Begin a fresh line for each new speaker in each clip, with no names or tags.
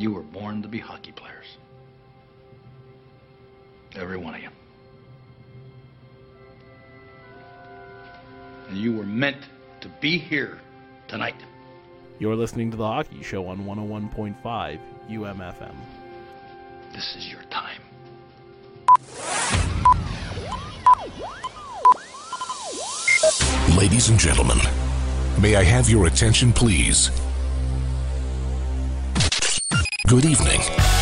You were born to be hockey players. Every one of you. And you were meant to be here tonight.
You're listening to The Hockey Show on 101.5 UMFM.
This is your time.
Ladies and gentlemen, may I have your attention, please? Good evening.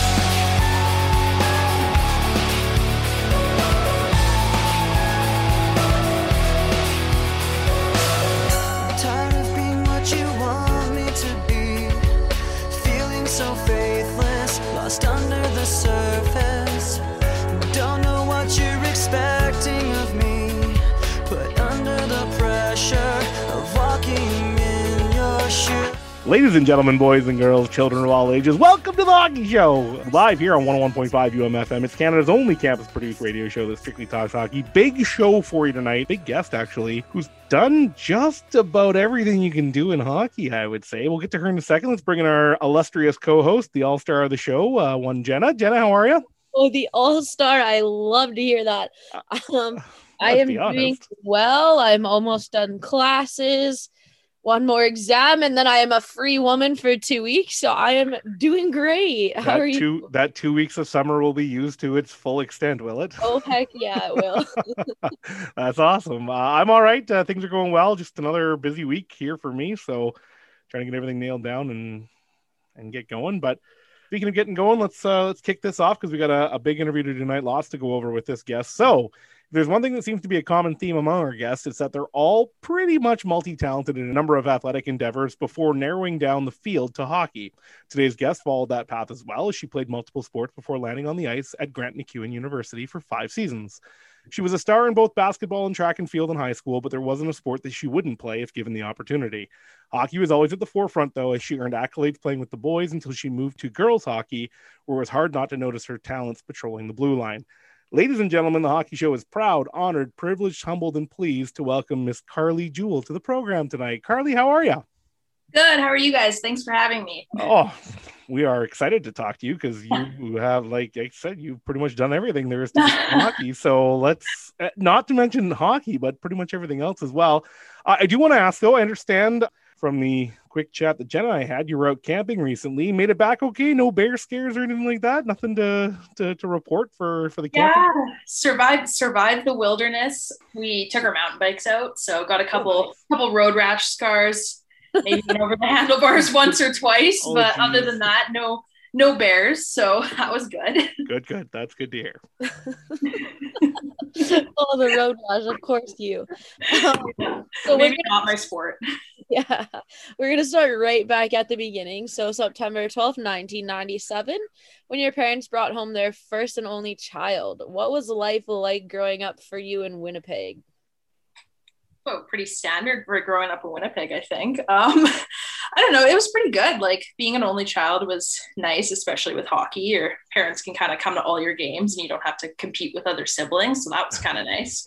Tired of being what you want me to be, feeling so faithless, lost under the surface. Don't know what you're expecting of me, put under the pressure of walking in your shoes.
Ladies and gentlemen, boys and girls, children of all ages, welcome to The Hockey Show! Live here on 101.5 UMFM. It's Canada's only campus-produced radio show that strictly talks hockey. Big show for you tonight. Big guest, actually, who's done just about everything you can do in hockey, I would say. We'll get to her in a second. Let's bring in our illustrious co-host, the all-star of the show, one Jenna. Jenna, how are you?
Oh, the all-star. I love to hear that. I am doing well. I'm almost done classes. One more exam, and then I am a free woman for 2 weeks, so I am doing great. How are you?
That 2 weeks of summer will be used to its full extent, will it?
Oh, heck yeah, it will.
That's awesome. I'm all right. Things are going well. Just another busy week here for me, so trying to get everything nailed down and get going. But speaking of getting going, let's kick this off because we got a big interview tonight, lots to go over with this guest. So there's one thing that seems to be a common theme among our guests. It's that they're all pretty much multi-talented in a number of athletic endeavors before narrowing down the field to hockey. Today's guest followed that path as well, as she played multiple sports before landing on the ice at Grant MacEwan University for 5 seasons. She was a star in both basketball and track and field in high school, but there wasn't a sport that she wouldn't play if given the opportunity. Hockey was always at the forefront, though, as she earned accolades playing with the boys until she moved to girls hockey, where it was hard not to notice her talents patrolling the blue line. Ladies and gentlemen, The Hockey Show is proud, honored, privileged, humbled, and pleased to welcome Miss Carly Jewell to the program tonight. Carly, how are you?
Good. How are you guys? Thanks for having me.
Oh, we are excited to talk to you because you have, like I said, you've pretty much done everything there is to do in hockey. So let's, not to mention hockey, but pretty much everything else as well. I do want to ask, though, I understand from the quick chat that Jenna and I had, you were out camping recently. Made it back okay? No bear scares or anything like that? Nothing to report for the camping?
Yeah, survived the wilderness. We took our mountain bikes out, so got a couple road rash scars. Maybe went over the handlebars once or twice, but geez. Other than that, no bears, so that was good.
Good. That's good to hear.
Oh, the road rash, of course you.
So maybe not my sport.
Yeah, we're going to start right back at the beginning. So September 12th, 1997, when your parents brought home their first and only child. What was life like growing up for you in Winnipeg?
Oh, pretty standard for growing up in Winnipeg, I think. I don't know. It was pretty good. Like, being an only child was nice, especially with hockey. Your parents can kind of come to all your games and you don't have to compete with other siblings. So that was kind of nice.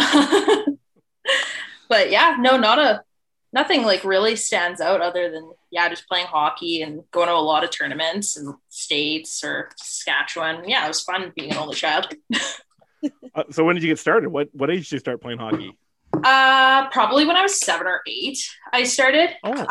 But yeah, no, nothing like really stands out other than, just playing hockey and going to a lot of tournaments in states or Saskatchewan. Yeah, it was fun being an only child.
So when did you get started? What age did you start playing hockey?
Probably when I was 7 or 8, I started.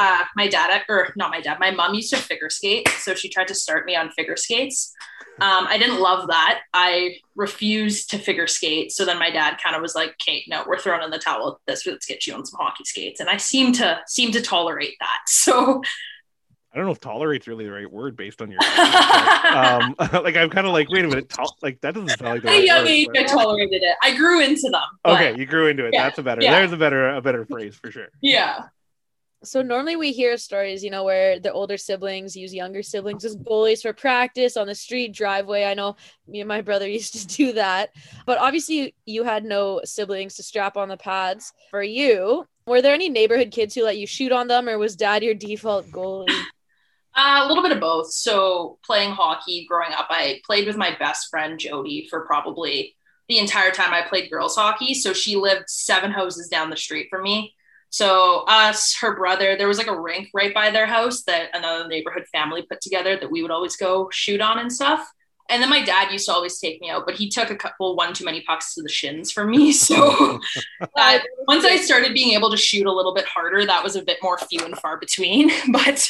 My mom used to figure skate, so she tried to start me on figure skates. I didn't love that. I refused to figure skate. So then my dad kind of was like, "Kate, no, we're throwing in the towel. Let's get you on some hockey skates." And I seem to tolerate that. So
I don't know if tolerate's really the right word based on your like I'm kind of like, wait a minute, that doesn't sound like the right
young
word,
age, I tolerated it. I grew into them.
Okay, you grew into it. Yeah, there's a better phrase for sure.
Yeah.
So normally we hear stories, where the older siblings use younger siblings as goalies for practice on the street driveway. I know me and my brother used to do that, but obviously you had no siblings to strap on the pads for you. Were there any neighborhood kids who let you shoot on them, or was dad your default goalie?
A little bit of both. So playing hockey growing up, I played with my best friend Jody for probably the entire time I played girls hockey. So she lived 7 houses down the street from me. So us, her brother, there was like a rink right by their house that another neighborhood family put together that we would always go shoot on and stuff. And then my dad used to always take me out, but he took a couple, one too many pucks to the shins for me. So once I started being able to shoot a little bit harder, that was a bit more few and far between. But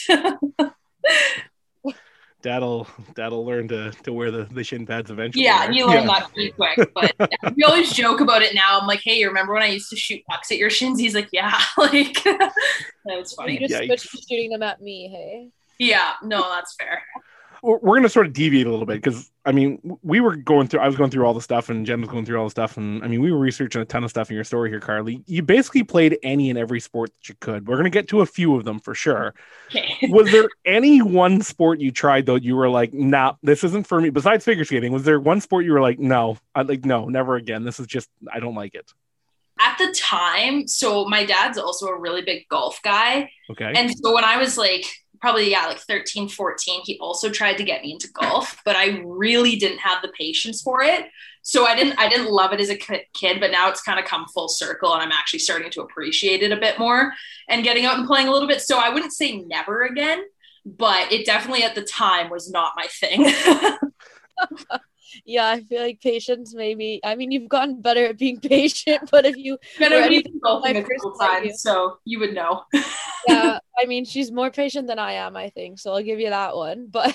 Dad'll learn to wear the shin pads eventually.
yeah,
right?
you learn that pretty quick. But yeah, we always joke about it now. I'm like, hey, you remember when I used to shoot pucks at your shins? He's like, yeah, like that was funny.
You just
Yikes.
switched to shooting them at me, hey?
Yeah, no, that's fair.
We're going to sort of deviate a little bit because, I mean, I was going through all the stuff and Jen was going through all the stuff. And I mean, we were researching a ton of stuff in your story here, Carly. You basically played any and every sport that you could. We're going to get to a few of them for sure.
Okay.
Was there any one sport you tried, though, you were like, nah, this isn't for me? Besides figure skating, was there one sport you were like, no, no, never again. This is just, I don't like it.
At the time, so my dad's also a really big golf guy.
Okay.
And so when I was like, probably, like 13, 14, he also tried to get me into golf, but I really didn't have the patience for it. So I didn't love it as a kid, but now it's kind of come full circle and I'm actually starting to appreciate it a bit more and getting out and playing a little bit. So I wouldn't say never again, but it definitely at the time was not my thing.
Yeah, I feel like patience maybe. I mean, you've gotten better at being patient, but if you
Been
were
over
anything
golfing
like
a
my
couple
first time,
times, so you would know.
yeah, I mean, she's more patient than I am, I think. So I'll give you that one. But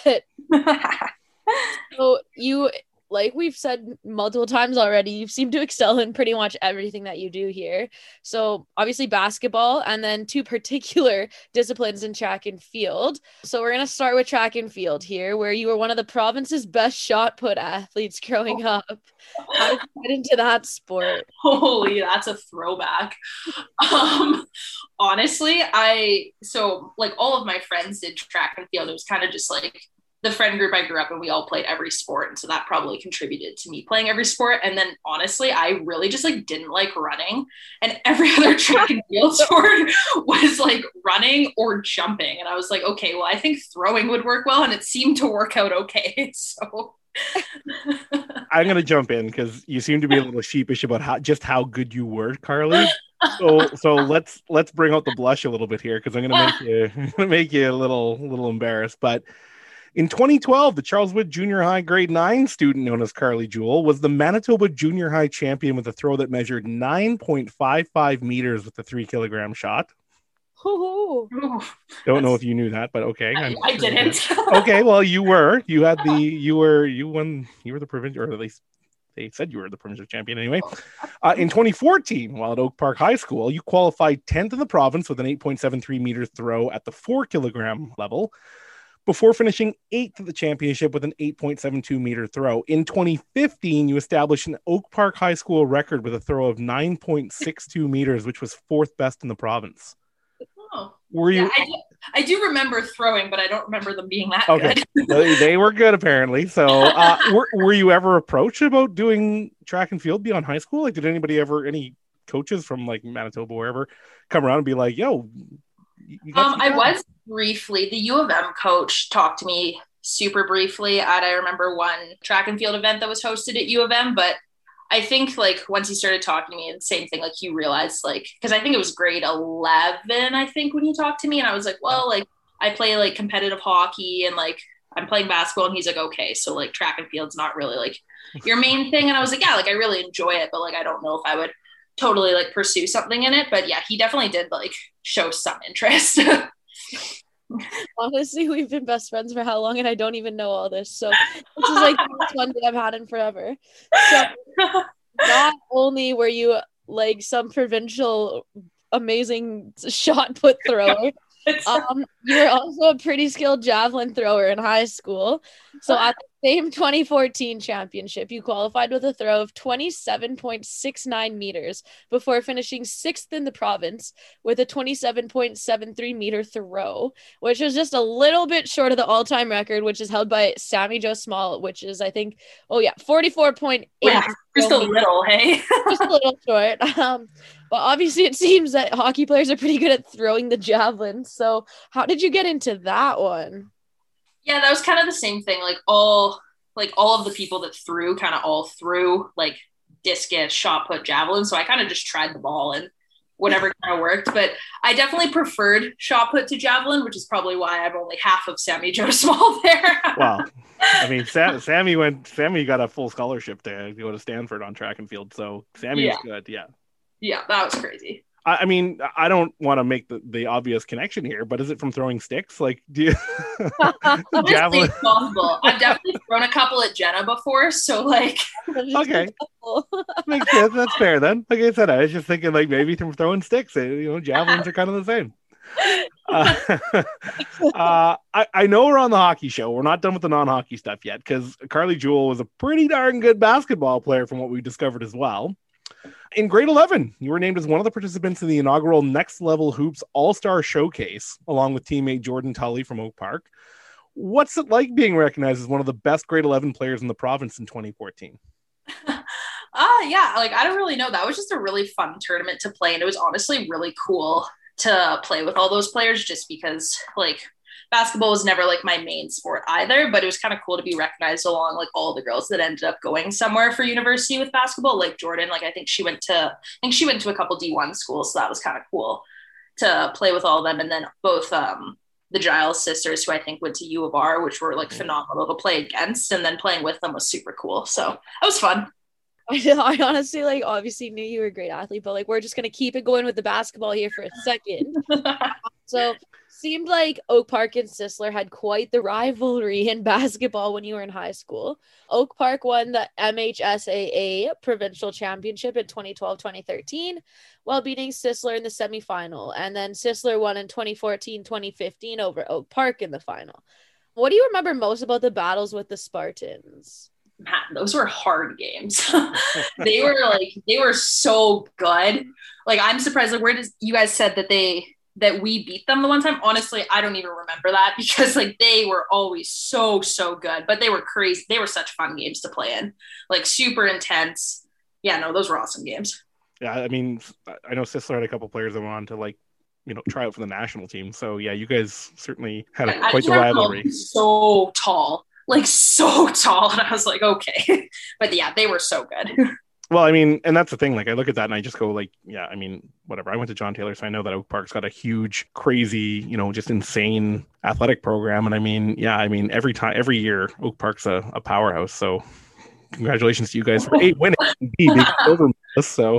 so you, like we've said multiple times already, you seem to excel in pretty much everything that you do here. So obviously basketball and then two particular disciplines in track and field. So we're going to start with track and field here, where you were one of the province's best shot put athletes growing up. How did you get into that sport?
Holy, that's a throwback. Honestly, so like all of my friends did track and field. It was kind of just like the friend group I grew up in, we all played every sport. And so that probably contributed to me playing every sport. And then honestly, I really just like didn't like running, and every other track and field sport was like running or jumping. And I was like, okay, well, I think throwing would work well. And it seemed to work out okay. So
I'm going to jump in because you seem to be a little sheepish about how good you were, Carly. So let's bring out the blush a little bit here because I'm going to make you a little embarrassed. But in 2012, the Charleswood Junior High Grade 9 student known as Carly Jewell was the Manitoba Junior High champion with a throw that measured 9.55 meters with the 3-kilogram shot.
Ooh.
Don't know if you knew that, but okay.
I didn't.
Okay, well, you won the provincial, or at least they said you were the provincial champion anyway. In 2014, while at Oak Park High School, you qualified 10th in the province with an 8.73 meter throw at the 4-kilogram level, before finishing 8th at the championship with an 8.72 meter throw. In 2015, you established an Oak Park High School record with a throw of 9.62 meters, which was 4th best in the province.
Oh,
Were you?
yeah, I do remember throwing, but I don't remember them being that
Okay,
good.
they were good apparently. So, were you ever approached about doing track and field beyond high school? Like, did any coaches from like Manitoba or wherever come around and be like, "Yo"?
I was briefly. The U of M coach talked to me super briefly at, I remember, one track and field event that was hosted at U of M, but I think like once he started talking to me, and same thing, like he realized, like, because I think it was grade 11, I think, when he talked to me, and I was like, well, like I play like competitive hockey and like I'm playing basketball, and he's like, okay, so like track and field's not really like your main thing. And I was like, yeah, like I really enjoy it, but like I don't know if I would totally like pursue something in it. But yeah, he definitely did like show some interest.
Honestly, we've been best friends for how long, and I don't even know all this. So this is like the most fun day I've had in forever. So not only were you like some provincial amazing shot put thrower, you were also a pretty skilled javelin thrower in high school. So at the same 2014 championship, you qualified with a throw of 27.69 meters before finishing 6th in the province with a 27.73 meter throw, which was just a little bit short of the all-time record, which is held by Sammy Joe Small, which is, I think, 44.8.
Yeah, just a little, hey?
Just a little short. But obviously it seems that hockey players are pretty good at throwing the javelin. So how did you get into that one?
Yeah, that was kind of the same thing. Like all of the people that threw kind of all threw like discus, shot put, javelin. So I kind of just tried them all. And whatever kind of worked. But I definitely preferred shot put to javelin, which is probably why I'm only half of Sammy Joe Small there.
Wow. I mean, Sammy got a full scholarship to go to Stanford on track and field. So Sammy was good. Yeah.
Yeah, that was crazy.
I mean, I don't want to make the obvious connection here, but is it from throwing sticks? Like, do you
javelin? Possible. I've definitely thrown a couple at Jenna before, so like,
okay, makes sense. That's fair then. Like I said, I was just thinking like maybe from throwing sticks. Javelins are kind of the same. I know we're on the hockey show. We're not done with the non-hockey stuff yet because Carly Jewell was a pretty darn good basketball player from what we discovered as well. In grade 11, you were named as one of the participants in the inaugural Next Level Hoops All-Star Showcase, along with teammate Jordan Tully from Oak Park. What's it like being recognized as one of the best grade 11 players in the province in 2014?
Yeah, like I don't really know. That was just a really fun tournament to play, and it was honestly really cool to play with all those players just because like basketball was never like my main sport either, but it was kind of cool to be recognized along like all the girls that ended up going somewhere for university with basketball. Like Jordan, like I think she went to a couple D1 schools, so that was kind of cool to play with all of them. And then both the Giles sisters, who I think went to U of R, which were like phenomenal to play against, and then playing with them was super cool. So that was fun.
I honestly like obviously knew you were a great athlete, but like we're just gonna keep it going with the basketball here for a second. So seemed like Oak Park and Sisler had quite the rivalry in basketball when you were in high school. Oak Park won the MHSAA provincial championship in 2012-2013 while beating Sisler in the semifinal, and then Sisler won in 2014-2015 over Oak Park in the final. What do you remember most about the battles with the Spartans?
Man, those were hard games. They were so good. Like I'm surprised. Like you guys said that we beat them the one time. Honestly, I don't even remember that because like they were always so good, but they were crazy. They were such fun games to play in, like super intense. Yeah, no, those were awesome games.
Yeah, I mean, I know Sisler had a couple players that went on to like, try out for the national team. So yeah, you guys certainly had quite the rivalry.
So tall. Like so tall, and I was like, okay. But yeah, they were so good.
Well, I mean, and that's the thing, like I look at that and I just go like, yeah, I mean, whatever. I went to John Taylor, so I know that Oak Park's got a huge, crazy, just insane athletic program. And I mean, yeah, I mean, every year Oak Park's a powerhouse. So congratulations to you guys for 8 winning. So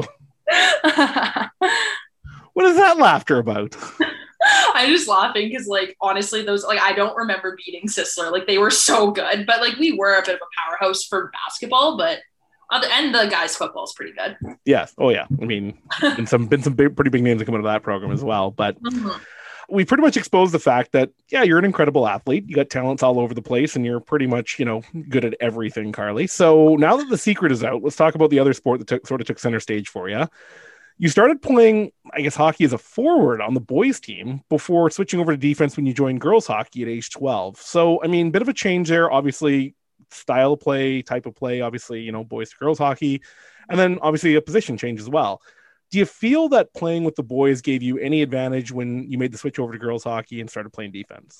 what is that laughter about?
I'm just laughing because, like, honestly, those, like, I don't remember beating Sisler. Like, they were so good, but, like, we were a bit of a powerhouse for basketball, but and the guys' football is pretty good. Yes.
Oh, yeah. I mean, been some pretty big names that come out of that program as well, but we pretty much exposed the fact that, yeah, you're an incredible athlete. You got talents all over the place, and you're pretty much, good at everything, Carly. So now that the secret is out, let's talk about the other sport that took center stage for you. You started playing, I guess, hockey as a forward on the boys team before switching over to defense when you joined girls hockey at age 12. So, I mean, bit of a change there, obviously, style of play, type of play, obviously, boys to girls hockey, and then obviously a position change as well. Do you feel that playing with the boys gave you any advantage when you made the switch over to girls hockey and started playing defense?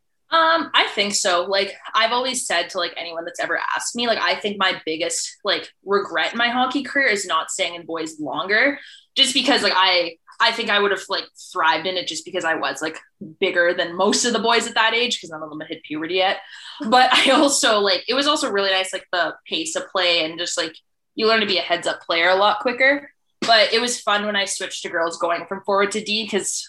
I think so. Like I've always said to like anyone that's ever asked me, like I think my biggest like regret in my hockey career is not staying in boys longer, just because like I think I would have like thrived in it just because I was like bigger than most of the boys at that age because none of them had hit puberty yet. But I also like it was also really nice like the pace of play and just like you learn to be a heads up player a lot quicker. But it was fun when I switched to girls going from forward to D because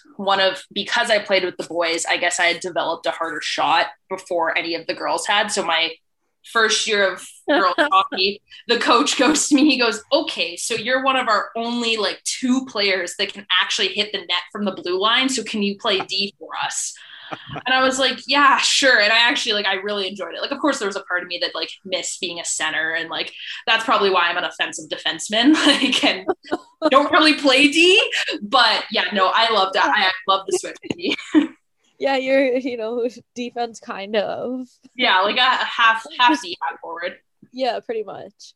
I played with the boys, I guess I had developed a harder shot before any of the girls had. So my first year of girls hockey, the coach goes to me, he goes, okay, so you're one of our only like 2 players that can actually hit the net from the blue line. So can you play D for us? And I was like, yeah, sure. And I actually I really enjoyed it. Like, of course there was a part of me that like missed being a center. And like, that's probably why I'm an offensive defenseman, like, and don't really play D, but yeah, no, I loved that. I love the switch to D.
Yeah. You're, defense kind of.
Yeah. Like a half D, half forward.
Yeah, pretty much.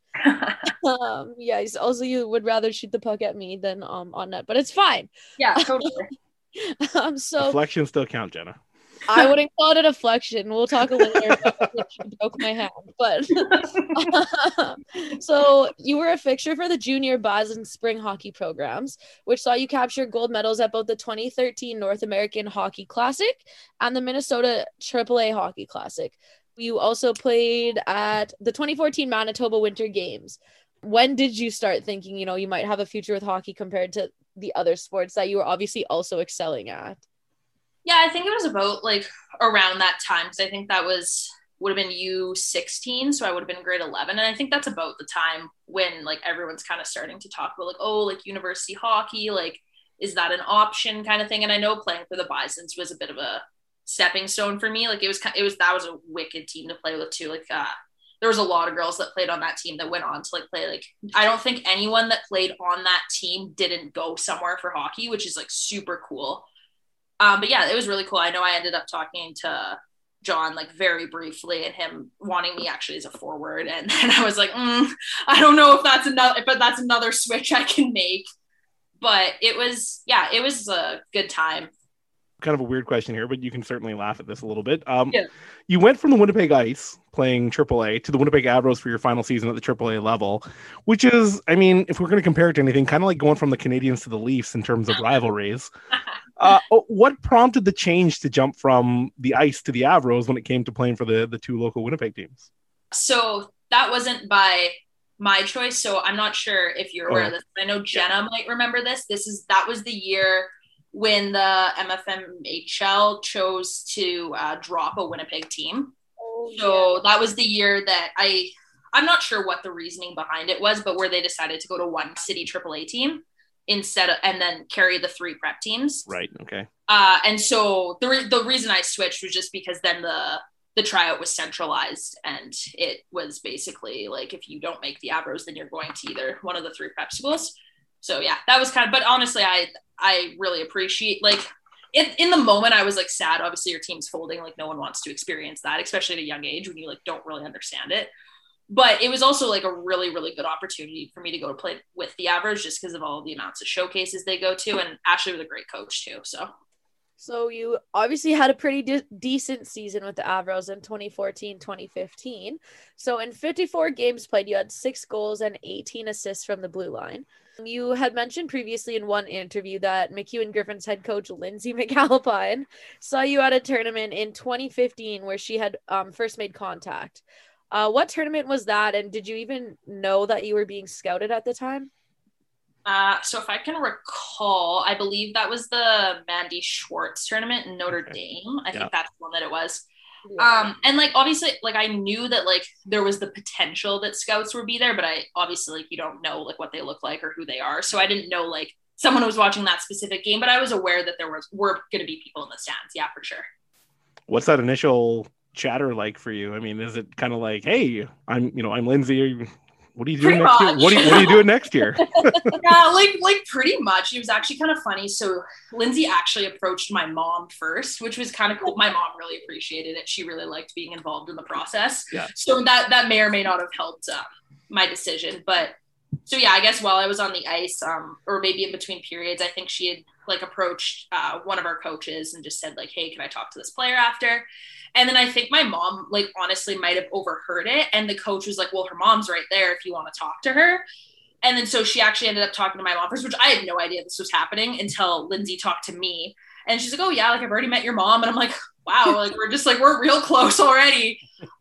Yeah. Also, you would rather shoot the puck at me than on net, but it's fine.
Yeah, totally.
So
reflections still count, Jenna.
I wouldn't call it a deflection. We'll talk a little about when she broke my hand. But so you were a fixture for the junior buzz and spring hockey programs, which saw you capture gold medals at both the 2013 North American Hockey Classic and the Minnesota AAA Hockey Classic. You also played at the 2014 Manitoba Winter Games. When did you start thinking, you might have a future with hockey compared to the other sports that you were obviously also excelling at?
Yeah, I think it was about like around that time, because I think that would have been U16, so I would have been grade 11, and I think that's about the time when like everyone's kind of starting to talk about like, oh, like university hockey, like is that an option kind of thing. And I know playing for the Bisons was a bit of a stepping stone for me. Like that was a wicked team to play with too. Like there was a lot of girls that played on that team that went on to like play. Like I don't think anyone that played on that team didn't go somewhere for hockey, which is like super cool. But yeah, it was really cool. I know I ended up talking to John like very briefly, and him wanting me actually as a forward, and then I was like, I don't know if that's another switch I can make. But it was a good time.
Kind of a weird question here, but you can certainly laugh at this a little bit.
Yeah.
You went from the Winnipeg Ice playing AAA to the Winnipeg Avros for your final season at the AAA level, which is, I mean, if we're going to compare it to anything, kind of like going from the Canadians to the Leafs in terms of rivalries. What prompted the change to jump from the Ice to the Avros when it came to playing for the two local Winnipeg teams?
So that wasn't by my choice. So I'm not sure if you're aware of this. I know Jenna might remember this. That was the year when the MFMHL chose to drop a Winnipeg team. So that was the year that I'm not sure what the reasoning behind it was, but where they decided to go to one city AAA team instead of, and then carry the 3 prep teams.
Right. Okay.
And so the reason I switched was just because then the tryout was centralized, and it was basically like, if you don't make the Avros, then you're going to either one of the 3 prep schools. So yeah, that was kind of, but honestly, I really appreciate, like, in the moment I was like sad, obviously your team's folding, like no one wants to experience that, especially at a young age when you like don't really understand it. But it was also like a really, really good opportunity for me to go to play with the Avros just because of all the amounts of showcases they go to, and Ashley was a great coach too. So
you obviously had a pretty decent season with the Avros in 2014-2015. So in 54 games played, you had 6 goals and 18 assists from the blue line. You had mentioned previously in one interview that MacEwan Griffin's head coach, Lindsay McAlpine, saw you at a tournament in 2015 where she had first made contact. What tournament was that? And did you even know that you were being scouted at the time?
So if I can recall, I believe that was the Mandy Schwartz tournament in Notre Dame. I think that's the one that it was. Yeah. And like, obviously, like I knew that like there was the potential that scouts would be there, but I obviously like, you don't know like what they look like or who they are. So I didn't know like someone was watching that specific game, but I was aware that were going to be people in the stands. Yeah, for sure. What's
that initial chatter like for you? I mean, is it kind of like, hey, I'm Lindsay. What are you doing next year? What are you doing next year?
Yeah, like pretty much. It was actually kind of funny. So Lindsay actually approached my mom first, which was kind of cool. My mom really appreciated it. She really liked being involved in the process. Yeah. So that may or may not have helped my decision. But so yeah, I guess while I was on the ice, or maybe in between periods, I think she had like approached one of our coaches and just said like, hey, can I talk to this player after? And then I think my mom, like, honestly might have overheard it. And the coach was like, well, her mom's right there if you want to talk to her. And then so she actually ended up talking to my mom first, which I had no idea this was happening until Lindsay talked to me. And she's like, oh, yeah, like, I've already met your mom. And I'm like, wow, like, we're real close already.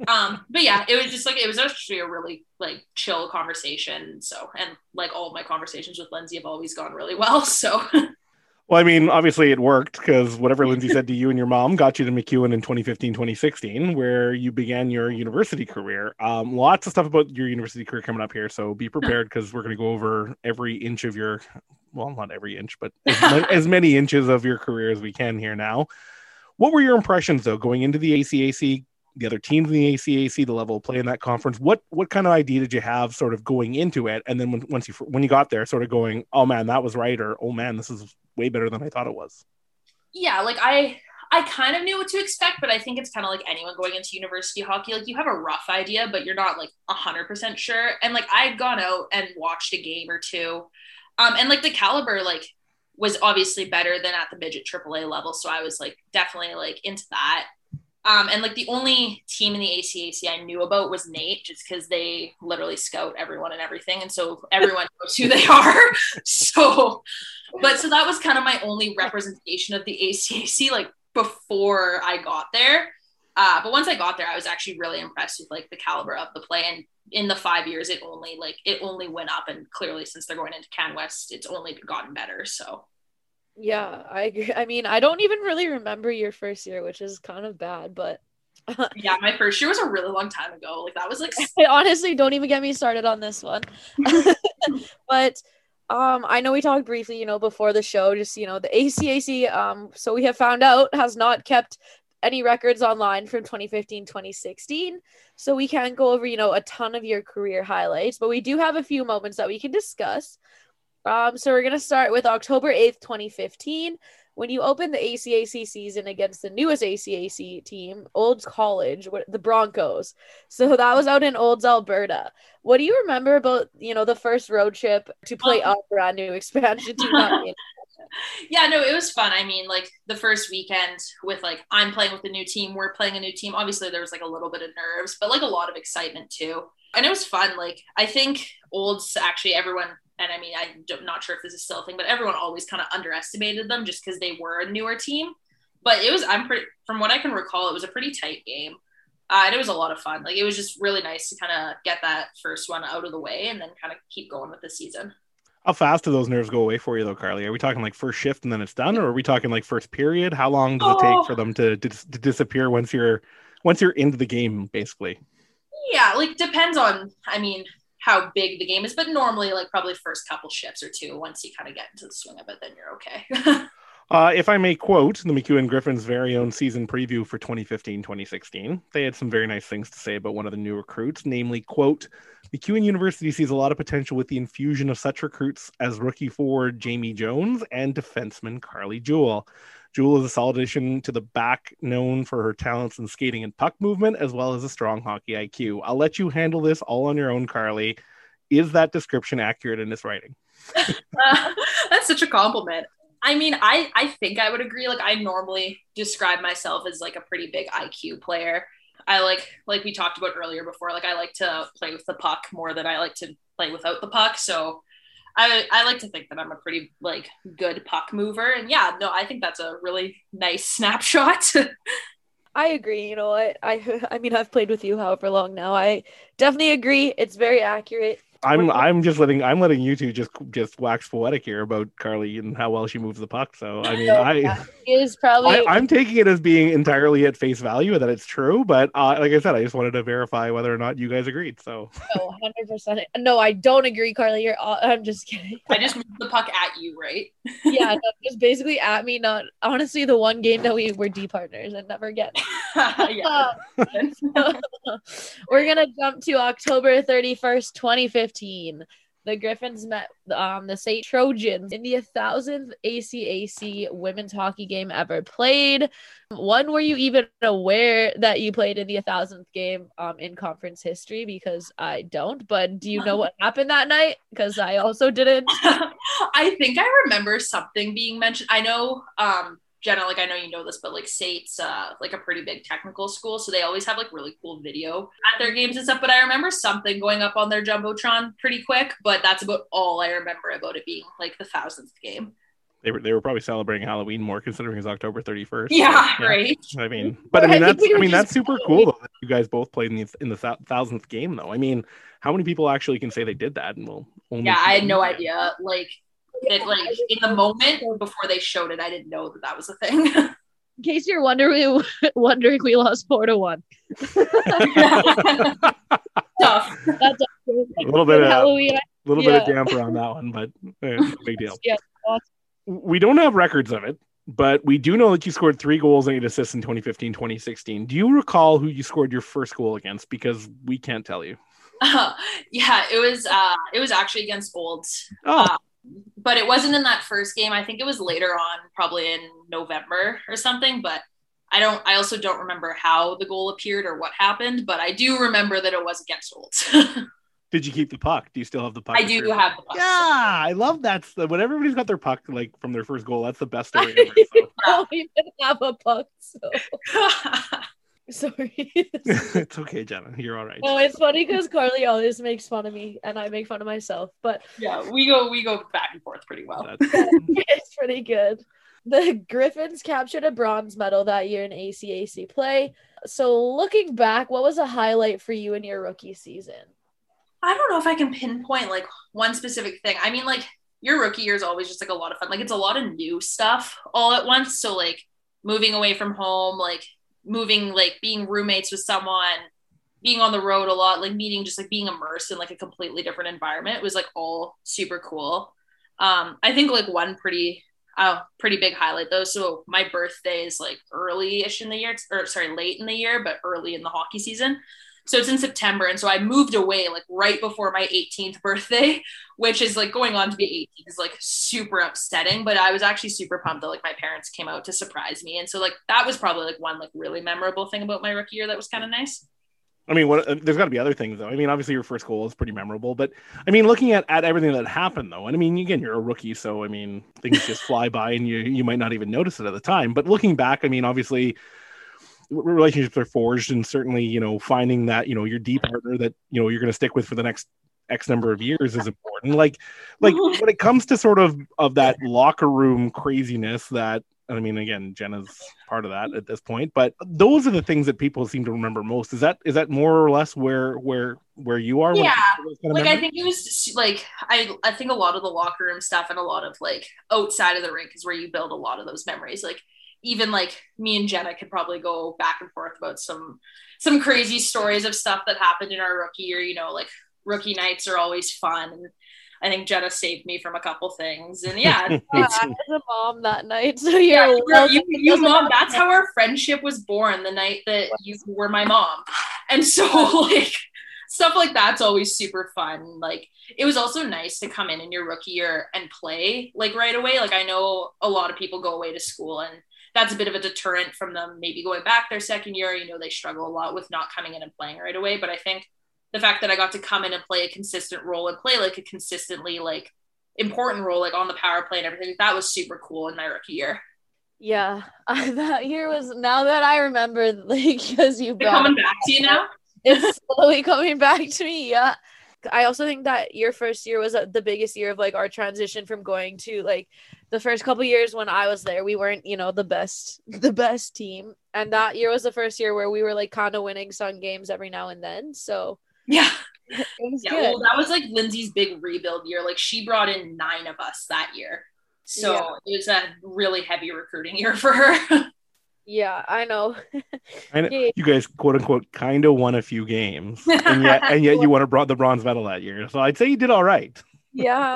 But yeah, it was actually a really, like, chill conversation. So, and, like, all of my conversations with Lindsay have always gone really well. So...
Well, I mean, obviously it worked because whatever Lindsay said to you and your mom got you to MacEwan in 2015-2016, where you began your university career. Lots of stuff about your university career coming up here, so be prepared because we're going to go over every inch of your, well, not every inch, but as many inches of your career as we can here now. What were your impressions, though, going into the ACAC, the other teams in the ACAC, the level of play in that conference? What kind of idea did you have sort of going into it? And then when you got there, sort of going, oh, man, that was right, or oh, man, this is way better than I thought it was.
Yeah, like I kind of knew what to expect, but I think it's kind of like anyone going into university hockey. Like you have a rough idea, but you're not like 100% sure. And like I had gone out and watched a game or two. And like the caliber, like was obviously better than at the midget AAA level. So I was like definitely like into that. And like the only team in the ACAC I knew about was Nate, just because they literally scout everyone and everything. And so everyone knows who they are. So that was kind of my only representation of the ACAC, like before I got there. But once I got there, I was actually really impressed with like the caliber of the play. And in the 5 years, it only went up. And clearly since they're going into Can West, it's only gotten better. So.
Yeah, I agree. I mean, I don't even really remember your first year, which is kind of bad, but
yeah, my first year was a really long time ago. Like that was like
I honestly don't even get me started on this one. But I know we talked briefly, you know, before the show, just, you know, the ACAC, so we have found out, has not kept any records online from 2015, 2016. So we can't go over, you know, a ton of your career highlights, but we do have a few moments that we can discuss. So we're going to start with October 8th, 2015, when you opened the ACAC season against the newest ACAC team, Olds College, the Broncos. So that was out in Olds, Alberta. What do you remember about, you know, the first road trip to play a brand new expansion team?
Yeah, no, it was fun. I mean, like the first weekend with like, I'm playing with a new team, we're playing a new team. Obviously there was like a little bit of nerves, but like a lot of excitement too. And it was fun. Like, I think Olds actually everyone, and I mean, I'm not sure if this is still a thing, but everyone always kind of underestimated them just because they were a newer team. But it was, from what I can recall, it was a pretty tight game. And it was a lot of fun. Like, it was just really nice to kind of get that first one out of the way and then kind of keep going with the season.
How fast do those nerves go away for you, though, Carly? Are we talking like first shift and then it's done, or are we talking like first period? How long does it take for them to disappear once you're into the game, basically?
Yeah, like depends on, I mean, how big the game is, but normally like probably first couple shifts or two, once you kind of get into the swing of it, then you're okay.
If I may quote the MacEwan Griffins' very own season preview for 2015-2016, they had some very nice things to say about one of the new recruits, namely, quote, MacEwan University sees a lot of potential with the infusion of such recruits as rookie forward Jamie Jones and defenseman Carly Jewell. Jewell is a solid addition to the back, known for her talents in skating and puck movement, as well as a strong hockey IQ. I'll let you handle this all on your own, Carly. Is that description accurate in this writing?
That's such a compliment. I mean, I think I would agree. Like, I normally describe myself as like a pretty big IQ player. I like we talked about earlier before, like I like to play with the puck more than I like to play without the puck. So I like to think that I'm a pretty like good puck mover. And yeah, no, I think that's a really nice snapshot.
I agree. You know what? I mean, I've played with you however long now. I definitely agree. It's very accurate.
I'm letting you two just wax poetic here about Carly and how well she moves the puck. So I mean,
is probably
I'm taking it as being entirely at face value that it's true. But like I said, I just wanted to verify whether or not you guys agreed. So
100%. No, I don't agree, Carly. I'm just kidding.
I just moved the puck at you, right?
Yeah, no, just basically at me. Not honestly, the one game that we were D partners and never again.
Yeah.
We're gonna jump to October 31st, 2015. The Griffins met the St. Trojans in the 1,000th ACAC women's hockey game ever played. One, were you even aware that you played in the 1,000th game in conference history? Because I don't, but do you know what happened that night? Because I also didn't.
I think I remember something being mentioned. I know, Jenna, like I know you know this, but like Sate's like a pretty big technical school, so they always have like really cool video at their games and stuff. But I remember something going up on their jumbotron pretty quick, but that's about all I remember about it being like the 1,000th game.
They were probably celebrating Halloween more, considering it's October 31st.
Yeah, so, yeah. Right.
I mean, but that's super cool though, that you guys both played in the 1,000th game though. I mean, how many people actually can say they did that? And
I had no idea. Like. It, like in the moment before they showed it, I didn't know that was a thing.
In case you're wondering, we lost 4-1.
Tough.
That's
a little bit of damper on that one, but big deal.
Yeah, awesome.
We don't have records of it, but we do know that you scored 3 goals and 8 assists in 2015-2016. Do you recall who you scored your first goal against? Because we can't tell you.
Yeah, it was actually against Olds.
Oh.
But it wasn't in that first game. I think it was later on, probably in November or something. But I also don't remember how the goal appeared or what happened. But I do remember that it was against Olds.
Did you keep the puck? Do you still have the puck?
I do have the puck.
Yeah, I love that. When everybody's got their puck like from their first goal, that's the best story ever. So.
I don't even have a puck, so sorry.
It's okay, Jenna. You're all right.
No, it's funny because Carly always makes fun of me and I make fun of myself, but
Yeah, we go back and forth pretty well.
it's pretty good. The Griffins captured a bronze medal that year in ACAC play. So looking back, what was a highlight for you in your rookie season?
I don't know if I can pinpoint like one specific thing. I mean, like your rookie year is always just like a lot of fun. Like it's a lot of new stuff all at once. So like moving away from home, like moving, like being roommates with someone, being on the road a lot, like meeting, just like being immersed in like a completely different environment was like all super cool. I think like one pretty big highlight though. So my birthday is like early-ish in the year, or sorry, late in the year, but early in the hockey season. So it's in September. And so I moved away like right before my 18th birthday, which is like going on to be 18 is like super upsetting, but I was actually super pumped that like my parents came out to surprise me. And so like, that was probably like one like really memorable thing about my rookie year that was kind of nice.
I mean, there's got to be other things though. I mean, obviously your first goal is pretty memorable, but I mean, looking at everything that happened though, and I mean, again, you're a rookie, so I mean, things just fly by and you might not even notice it at the time. But looking back, I mean, obviously relationships are forged, and certainly, you know, finding that, you know, your D partner that, you know, you're going to stick with for the next X number of years is important. Like when it comes to sort of that locker room craziness that, I mean, again, Jenna's part of that at this point, but those are the things that people seem to remember most. Is that more or less where you are?
Yeah. Like, I think it was like, I think a lot of the locker room stuff and a lot of like outside of the rink is where you build a lot of those memories. Like even like me and Jenna could probably go back and forth about some crazy stories of stuff that happened in our rookie year. You know, like rookie nights are always fun. And I think Jenna saved me from a couple things. And yeah,
I was a mom that night. So
yeah, you mom, that's how our friendship was born, the night that you were my mom. And so like stuff like that's always super fun. Like it was also nice to come in your rookie year and play like right away. Like I know a lot of people go away to school and that's a bit of a deterrent from them maybe going back their second year. You know, they struggle a lot with not coming in and playing right away. But I think the fact that I got to come in and play a consistent role and play like a consistently like important role, like on the power play and everything, that was super cool in my rookie year.
Yeah, that year was, now that I remember, like, because you brought
coming back to you now.
It's slowly coming back to me. Yeah. I also think that your first year was the biggest year of like our transition from going to like the first couple years when I was there, we weren't, you know, the best team. And that year was the first year where we were like kind of winning some games every now and then. So
yeah,
it was good.
Well, that was like Lindsay's big rebuild year. Like she brought in 9 of us that year. So it was a really heavy recruiting year for her.
Yeah, I know.
I know. You guys, quote unquote, kind of won a few games, and yet you won the bronze medal that year. So I'd say you did all right.
Yeah.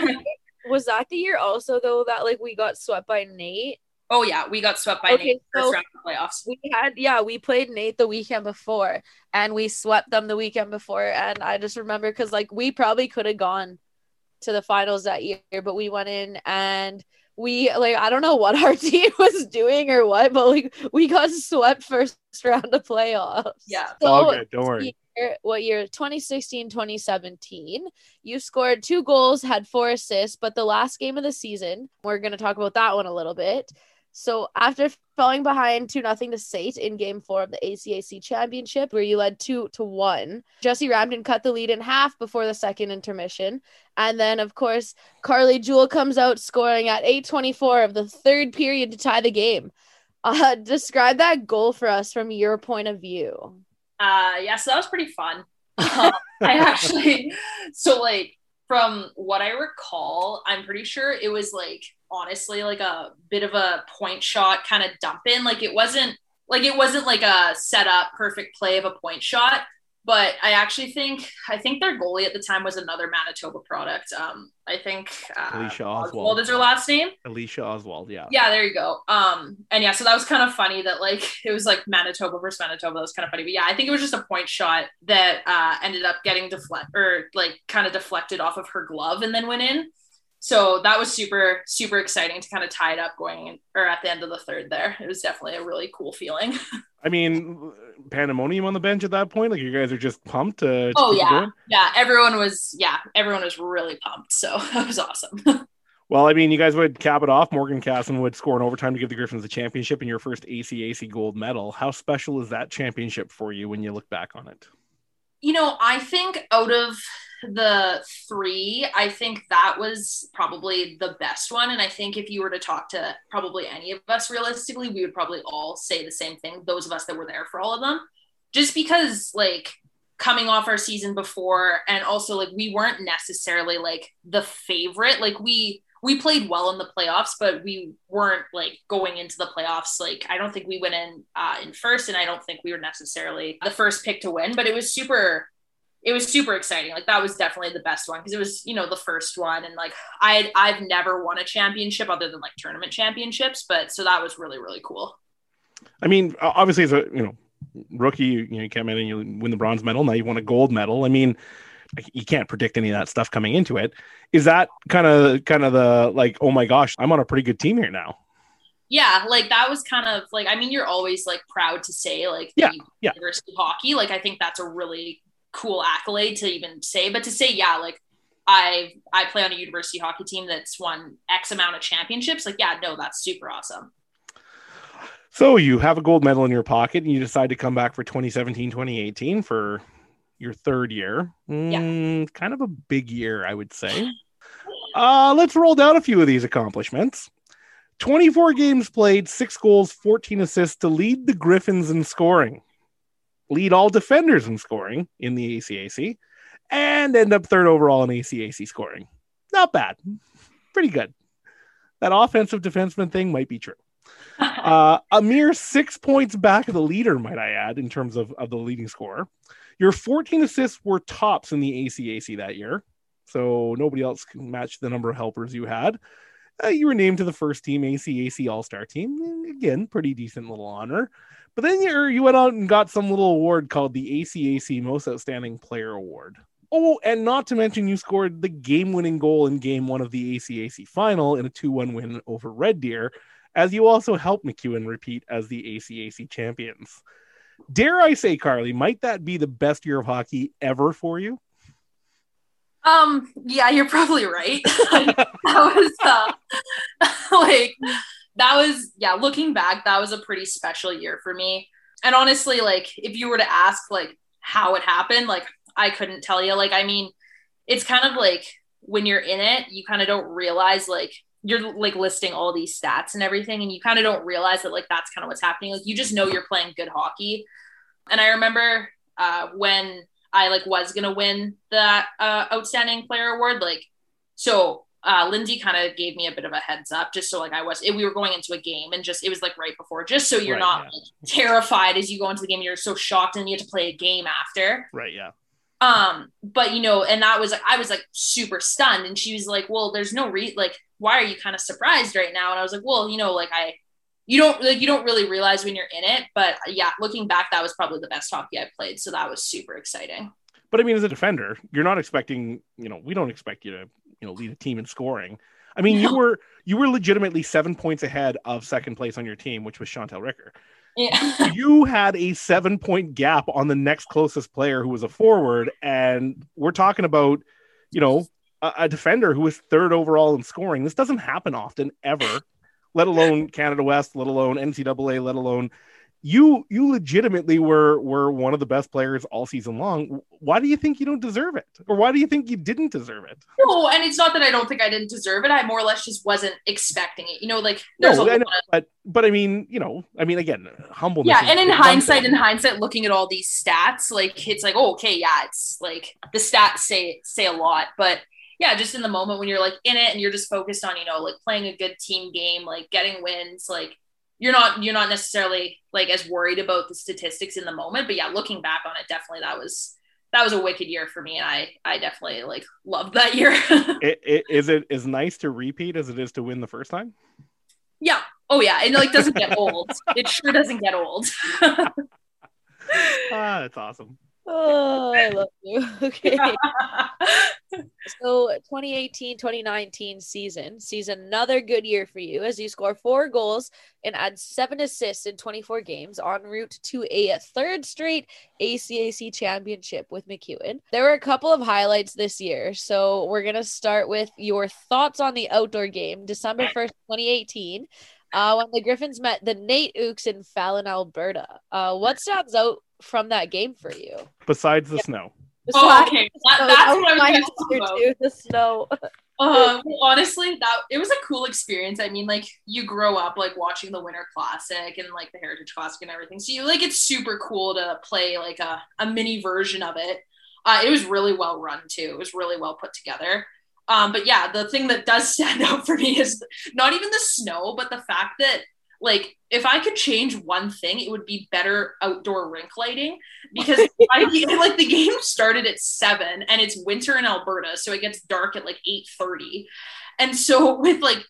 Was that the year also though that like we got swept by Nate?
Oh yeah, we got swept by Nate first round of the playoffs.
We played Nate the weekend before, and we swept them the weekend before. And I just remember because like we probably could have gone to the finals that year, but we went in and we like, I don't know what our team was doing or what, but like we got swept first round of playoffs.
Yeah.
So
all good. Don't worry.
What year? 2016, 2017. You scored 2 goals, had 4 assists, but the last game of the season, we're going to talk about that one a little bit. So after falling behind 2-0 to Sate in game 4 of the ACAC championship, where you led 2-1, Jesse Ramden cut the lead in half before the second intermission. And then, of course, Carly Jewell comes out scoring at 8:24 of the third period to tie the game. Describe that goal for us from your point of view.
Yeah, so that was pretty fun. I actually, so like from what I recall, I'm pretty sure it was like honestly like a bit of a point shot kind of dump in. Like it wasn't like a set up perfect play of a point shot, but I think their goalie at the time was another Manitoba product. I think
Alicia Oswald
is her last name.
Alicia Oswald, yeah.
Yeah, there you go. And yeah, so that was kind of funny that like it was like Manitoba versus Manitoba. That was kind of funny. But yeah, I think it was just a point shot that ended up getting deflected off of her glove and then went in. So that was super, super exciting to kind of tie it up going in, or at the end of the third there. It was definitely a really cool feeling.
I mean, pandemonium on the bench at that point? Like you guys are just pumped to
Oh
keep it
yeah.
going?
Yeah. Everyone was really pumped. So that was awesome.
Well, I mean, you guys would cap it off. Morgan Casson would score in overtime to give the Griffins the championship and your first ACAC gold medal. How special is that championship for you when you look back on it?
I think out of the three, I think that was probably the best one. And I think if you were to talk to probably any of us realistically, we would probably all say the same thing. Those of us that were there for all of them, just because like coming off our season before, and also like we weren't necessarily like the favorite. Like we played well in the playoffs, but we weren't like going into the playoffs. Like, I don't think we went in first, and I don't think we were necessarily the first pick to win, but it was super exciting. Like that was definitely the best one because it was, the first one. And like, I've never won a championship other than like tournament championships, but so that was really, really cool.
I mean, obviously as a, rookie, you came in and you win the bronze medal. Now you won a gold medal. I mean, you can't predict any of that stuff coming into it. Is that kind of the like, oh my gosh, I'm on a pretty good team here now?
Yeah, like that was kind of like, I mean, you're always like proud to say like university hockey. Like I think that's a really cool accolade to even say, but to say, yeah, like I play on a university hockey team that's won X amount of championships. Like, yeah, no, that's super awesome.
So you have a gold medal in your pocket and you decide to come back for 2017, 2018 for your third year. Kind of a big year, I would say. Let's roll down a few of these accomplishments. 24 games played, 6 goals, 14 assists to lead the Griffins in scoring, lead all defenders in scoring in the ACAC, and end up third overall in ACAC scoring. Not bad. Pretty good. That offensive defenseman thing might be true. A mere 6 points back of the leader, might I add, in terms of the leading scorer. Your 14 assists were tops in the ACAC that year, so nobody else can match the number of helpers you had. You were named to the first team ACAC All-Star team. Again, pretty decent little honor. But then you went out and got some little award called the ACAC Most Outstanding Player Award. Oh, and not to mention you scored the game-winning goal in Game 1 of the ACAC Final in a 2-1 win over Red Deer, as you also helped MacEwan repeat as the ACAC champions. Dare I say, Carly, might that be the best year of hockey ever for you?
Yeah, you're probably right. Looking back, that was a pretty special year for me. And honestly, like, if you were to ask, like, how it happened, like, I couldn't tell you. Like, I mean, it's kind of like when you're in it, you kind of don't realize, like, you're like listing all these stats and everything, and you kind of don't realize that like that's kind of what's happening. Like you just know you're playing good hockey. And I remember when I like was gonna win that outstanding player award, like so Lindsay kind of gave me a bit of a heads up just so like we were going into a game and just it was like right before, just so you're not like, terrified as you go into the game. You're so shocked and you have to play a game after.
Right. Yeah.
But and that was like, I was like super stunned, and she was like, well, there's no like, why are you kind of surprised right now? And I was like, well, like you don't really realize when you're in it, but yeah, looking back, that was probably the best hockey I've played. So that was super exciting.
But I mean, as a defender, you're not expecting, we don't expect you to, lead a team in scoring. I mean, no. you were legitimately 7 points ahead of second place on your team, which was Chantel Ricker. Yeah. You had a 7-point gap on the next closest player who was a forward. And we're talking about, a defender who was third overall in scoring. This doesn't happen often ever, let alone Canada West, let alone NCAA, let alone you legitimately were one of the best players all season long. Why do you think you don't deserve it? Or why do you think you didn't deserve it?
No, and it's not that I don't think I didn't deserve it. I more or less just wasn't expecting it.
But I mean, again, humbleness.
Yeah, and in hindsight, looking at all these stats, like it's like, oh, okay, yeah, it's like the stats say a lot, but yeah, just in the moment when you're like in it and you're just focused on, like playing a good team game, like getting wins, like you're not necessarily like as worried about the statistics in the moment. But yeah, looking back on it, definitely that was a wicked year for me. And I definitely like loved that year.
Is it as nice to repeat as it is to win the first time?
Yeah. Oh yeah. It like doesn't get old. It sure doesn't get old.
That's awesome.
Oh, I love you. Okay. So 2018-2019 season, another good year for you as you score 4 goals and add 7 assists in 24 games en route to a third straight ACAC championship with MacEwan. There were a couple of highlights this year. So we're going to start with your thoughts on the outdoor game, December 1st, 2018, when the Griffins met the Nate Ooks in Fallon, Alberta. What stands out from that game for you?
Besides the snow.
Oh, okay. That's what I was
my
going to talk about.
too, the snow.
Well, honestly, that it was a cool experience. I mean, like, you grow up like watching the Winter Classic and like the Heritage Classic and everything, so you like it's super cool to play like a mini version of it. It was really well run too. It was really well put together. But yeah, the thing that does stand out for me is not even the snow, but the fact that, like, if I could change one thing, it would be better outdoor rink lighting, because like the game started at 7 and it's winter in Alberta, so it gets dark at like 8:30. And so with like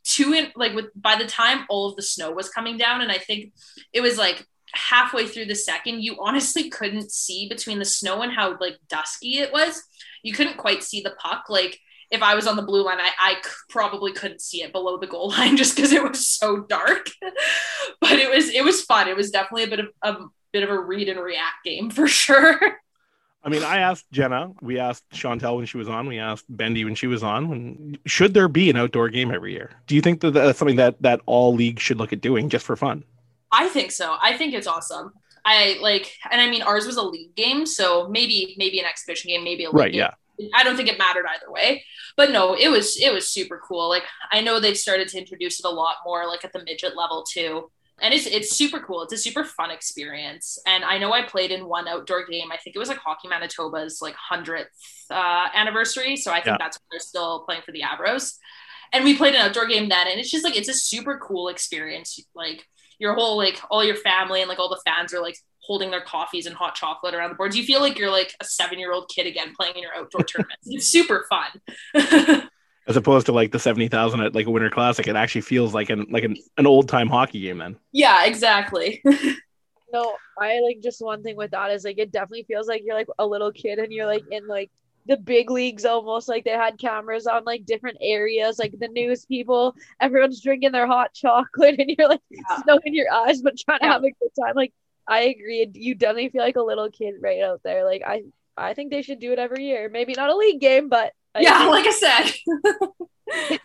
by the time all of the snow was coming down, and I think it was like halfway through the second, you honestly couldn't see between the snow and how like dusky it was. You couldn't quite see the puck. Like, if I was on the blue line, I probably couldn't see it below the goal line just because it was so dark. But it was fun. It was definitely a bit of a read and react game for sure.
I mean, I asked Jenna, we asked Chantel when she was on, we asked Bendy when she was on, should there be an outdoor game every year? Do you think that that's something that all leagues should look at doing just for fun?
I think so. I think it's awesome. I mean, ours was a league game, so maybe an exhibition game, maybe a league game.
Yeah.
I don't think it mattered either way, but no, it was super cool. Like, I know they've started to introduce it a lot more, like at the midget level too. And it's super cool. It's a super fun experience. And I know I played in one outdoor game. I think it was like Hockey Manitoba's like 100th anniversary. So I think that's when they're still playing for the Avros. And we played an outdoor game then, and it's just like, it's a super cool experience. Like, your whole, like, all your family and like all the fans are like holding their coffees and hot chocolate around the boards. You feel like you're like a 7-year-old kid again playing in your outdoor tournaments. It's super fun.
As opposed to like the 70,000 at like a Winter Classic, it actually feels like an old time hockey game then.
Yeah, exactly.
No, I like, just one thing with that is like, it definitely feels like you're like a little kid and you're like in like the big leagues almost. Like, they had cameras on like different areas, like the news people, everyone's drinking their hot chocolate and you're like snow in your eyes but trying to have a good time. Like, I agree, you definitely feel like a little kid right out there. Like, I think they should do it every year. Maybe not a league game, but
like I said.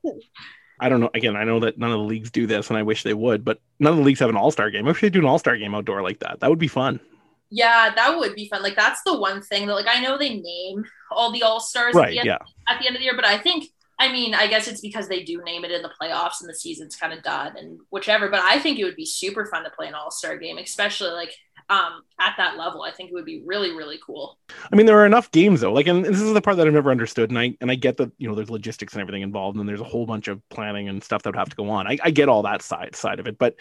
I don't know. Again, I know that none of the leagues do this, and I wish they would, but none of the leagues have an all-star game. I wish they do an all-star game outdoor like that. That would be fun.
Yeah, that would be fun. Like, that's the one thing that, like, I know they name all the all-stars
right,
at the end of the year, but I guess it's because they do name it in the playoffs and the season's kind of done and whichever, but I think it would be super fun to play an all-star game, especially like at that level. I think it would be really, really cool.
I mean, there are enough games though. Like, and this is the part that I've never understood. And I get that, you know, there's logistics and everything involved, and there's a whole bunch of planning and stuff that would have to go on. I get all that side of it, but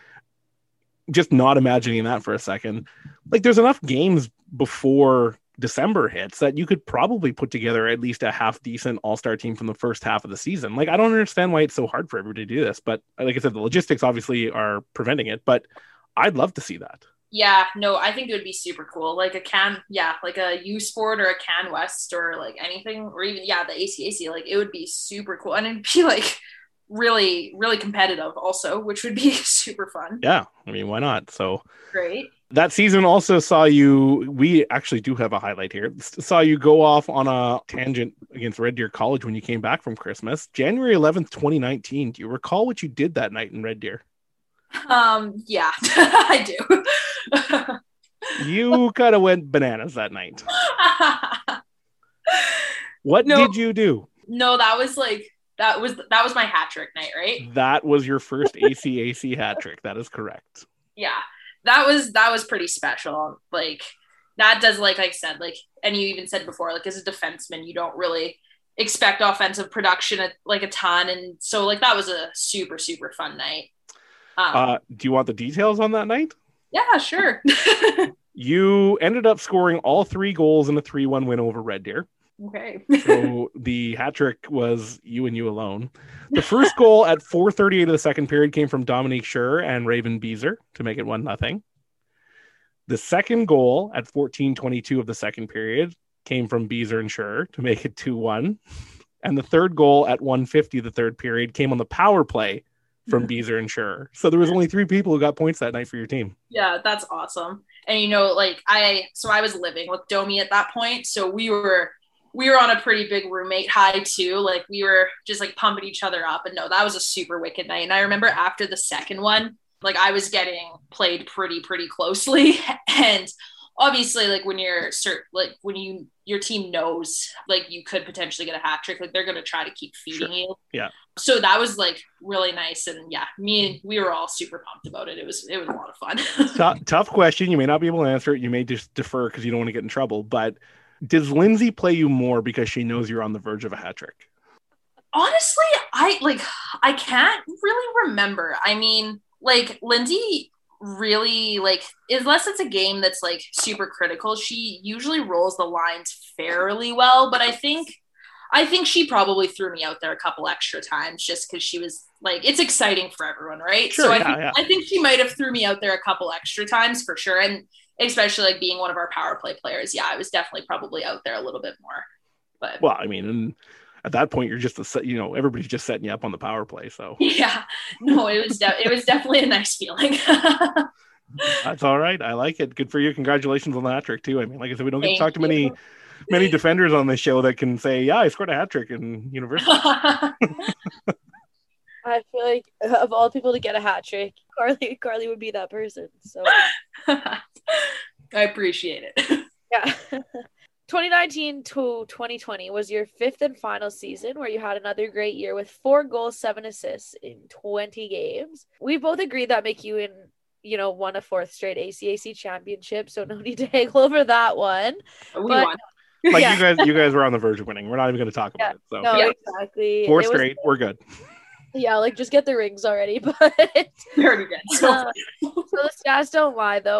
just not imagining that for a second. Like, there's enough games before December hits that you could probably put together at least a half decent all-star team from the first half of the season. Like, I don't understand why it's so hard for everybody to do this, but like I said, the logistics obviously are preventing it, but I'd love to see that.
Yeah, no, I think it would be super cool. Like like a U Sport or a Can West or like anything, or even, the ACAC, like, it would be super cool. And it'd be like really, really competitive also, which would be super fun.
Yeah. I mean, why not? So
great.
That season also saw you, we actually do have a highlight here, saw you go off on a tangent against Red Deer College when you came back from Christmas, January 11th, 2019. Do you recall what you did that night in Red Deer?
Yeah, I do.
You kind of went bananas that night. What did you do?
No, that was my hat trick night, right?
That was your first ACAC hat trick. That is correct.
Yeah, that was pretty special. Like, that does, like I said, like, and you even said before, like, as a defenseman, you don't really expect offensive production at like a ton, and so like that was a super, super fun night.
Do you want the details on that night?
Yeah, sure.
You ended up scoring all 3 goals in a 3-1 win over Red Deer.
Okay.
So the hat trick was you and you alone. The first goal at 4:38 of the second period came from Dominique Schur and Raven Beezer to make it 1-0. The second goal at 14:22 of the second period came from Beezer and Schur to make it 2-1. And the third goal at 150, the third period, came on the power play from Beezer and Schur. So there was only 3 people who got points that night for your team.
Yeah, that's awesome. And I was living with Domi at that point, so we were on a pretty big roommate high too. Like we were just like pumping each other up. And no, that was a super wicked night. And I remember after the second one, like I was getting played pretty closely. And obviously, like when your team knows like you could potentially get a hat trick, like they're going to try to keep feeding you.
Yeah.
So that was like really nice. And yeah, we were all super pumped about it. It was a lot of fun.
Tough question. You may not be able to answer it. You may just defer because you don't want to get in trouble. But does Lindsay play you more because she knows you're on the verge of a hat trick?
Honestly, I can't really remember. I mean, like Lindsay really like, unless it's a game that's like super critical, she usually rolls the lines fairly well. But I think she probably threw me out there a couple extra times just because she was like, it's exciting for everyone, right?
Sure,
so
I
think she might have threw me out there a couple extra times for sure. And especially like being one of our power play players. Yeah, I was definitely probably out there a little bit more. But
well, I mean, and at that point, you're just everybody's just setting you up on the power play. So
yeah, no, it was definitely a nice feeling.
That's all right. I like it. Good for you. Congratulations on the hat trick too. I mean, like I said, we don't get to
Thank
talk to many defenders on this show that can say, yeah, I scored a hat trick in university.
I feel like of all people to get a hat trick, Carly would be that person. So
I appreciate it.
yeah. 2019 to 2020 was your 5th and final season where you had another great year with 4 goals, 7 assists in 20 games. We both agreed that MacEwan, won a 4th straight ACAC championship, so no need to haggle over that one.
We won.
Like
yeah.
you guys were on the verge of winning. We're not even going to talk about it. So
no,
yeah.
Exactly.
4 straight, we're good.
Yeah, like just get the rings already. But
We already did. So
the stats don't lie though.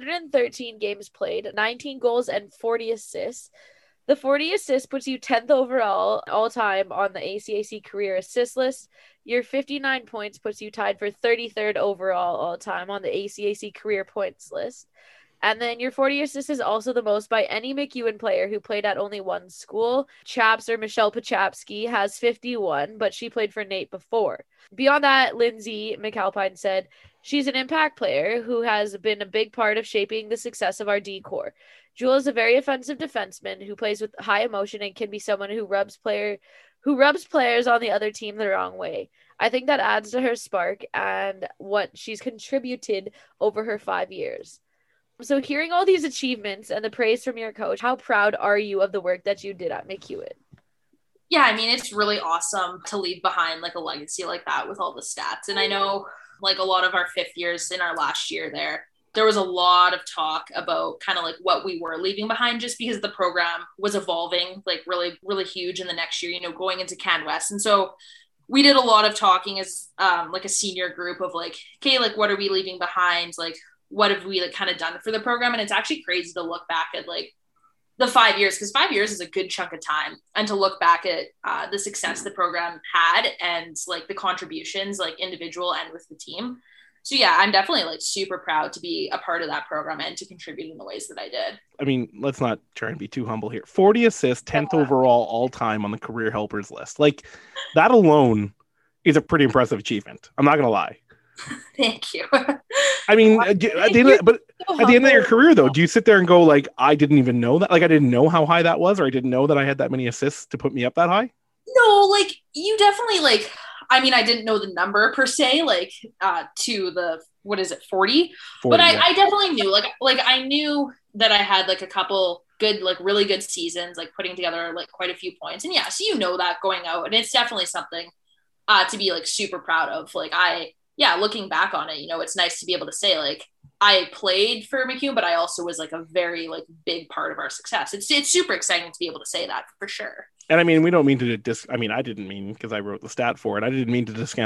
113 games played, 19 goals and 40 assists. The 40 assists puts you 10th overall all time on the ACAC career assist list. Your 59 points puts you tied for 33rd overall all time on the ACAC career points list. And then your 40 assists is also the most by any MacEwan player who played at only one school. Chaps or Michelle Pachapsky has 51, but she played for Nate before. Beyond that, Lindsay McAlpine said, she's an impact player who has been a big part of shaping the success of our D core. Jewel is a very offensive defenseman who plays with high emotion and can be someone who rubs players on the other team the wrong way. I think that adds to her spark and what she's contributed over her 5 years. So hearing all these achievements and the praise from your coach, how proud are you of the work that you did at MacEwan?
yeah, I mean, it's really awesome to leave behind like a legacy like that with all the stats. And I know like a lot of our 5th years in our last year there was a lot of talk about kind of like what we were leaving behind just because the program was evolving like really, really huge in the next year, going into Can West. And so we did a lot of talking as like a senior group of like, okay, like what are we leaving behind? Like, what have we like kind of done for the program? And it's actually crazy to look back at like the 5 years, because 5 years is a good chunk of time, and to look back at the success the program had and like the contributions, like individual and with the team. So yeah, I'm definitely like super proud to be a part of that program and to contribute in the ways that I did.
I mean, let's not try and be too humble here. 40 assists, 10th overall all time on the career helpers list. Like that alone is a pretty impressive achievement. I'm not going to lie.
Thank you.
I mean, at the end of your career, though, do you sit there and go like, I didn't even know that? Like, I didn't know how high that was, or I didn't know that I had that many assists to put me up that high?
No, like you definitely like, I mean, I didn't know the number per se, like to the, what is it, 40? But
yeah.
I definitely knew, like I knew that I had like a couple good, like really good seasons, like putting together like quite a few points. And yeah, so that going out, and it's definitely something to be like super proud of. Like looking back on it, it's nice to be able to say like I played for MacEwan, but I also was like a very like big part of our success. It's super exciting to be able to say that for sure.
And I mean, we don't mean to I didn't mean, because I wrote the stat for it, I didn't mean to discount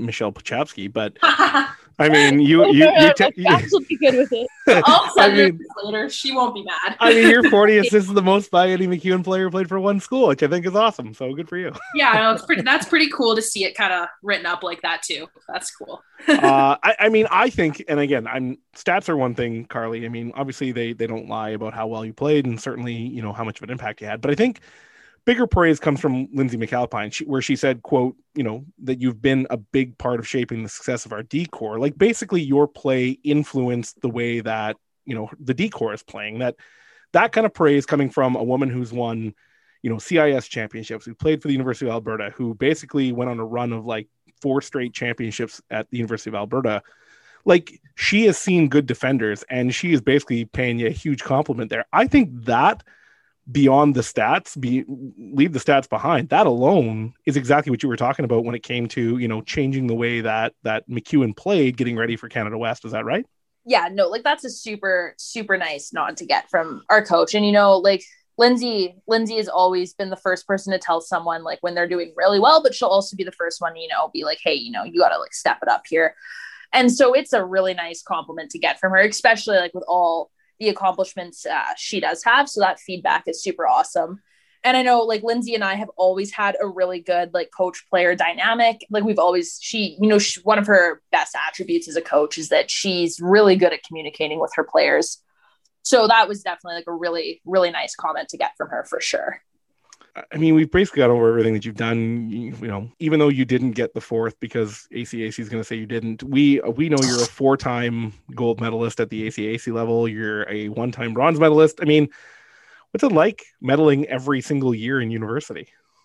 Michelle Pachowski, but I mean,
Babs will be good with it.
I'll send
I
her
mean-
this later. She won't be mad.
I mean, your 40 assists is the most by any McEwen player played for one school, which I think is awesome. So good for you.
Yeah, no, that's pretty cool to see it kind of written up like that too. That's cool.
I mean, I think, and again, stats are one thing, Carly. I mean, obviously they don't lie about how well you played, and certainly, you know, how much of an impact you had. But I think bigger praise comes from Lindsay McAlpine, where she said, quote, you know, that you've been a big part of shaping the success of our D-core. Like, basically your play influenced the way that, you know, the D-core is playing. That kind of praise coming from a woman who's won, you know, CIS championships, who played for the University of Alberta, who basically went on a run of like 4 straight championships at the University of Alberta. Like, she has seen good defenders, and she is basically paying you a huge compliment there. I think that, beyond the stats, leave the stats behind, that alone is exactly what you were talking about when it came to, you know, changing the way that McEwen played, getting ready for Canada West. Is that right?
Yeah, no, like that's a super, super nice nod to get from our coach. And, you know, like Lindsay has always been the first person to tell someone like when they're doing really well, but she'll also be the first one, you know, be like, hey, you know, you got to like step it up here. And so it's a really nice compliment to get from her, especially like with all the accomplishments she does have. So that feedback is super awesome. And I know like Lindsay and I have always had a really good like coach player dynamic. Like one of her best attributes as a coach is that she's really good at communicating with her players. So that was definitely like a really, really nice comment to get from her for sure.
I mean, we've basically got over everything that you've done. You know, even though you didn't get the 4th because ACAC is going to say you didn't, we know you're a 4-time gold medalist at the ACAC level. You're a 1-time bronze medalist. I mean, what's it like medaling every single year in university?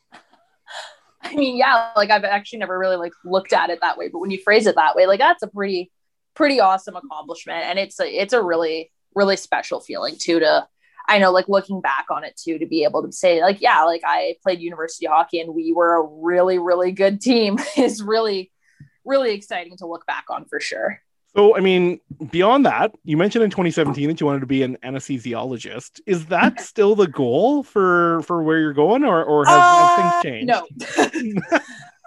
I mean, yeah, like I've actually never really like looked at it that way, but when you phrase it that way, like that's a pretty awesome accomplishment. And it's a really, really special feeling too, I know, like looking back on it too, to be able to say like, yeah, like I played university hockey and we were a really, really good team is really, really exciting to look back on for sure.
So, I mean, beyond that, you mentioned in 2017 that you wanted to be an anesthesiologist. Is that still the goal for where you're going, or have things changed?
No,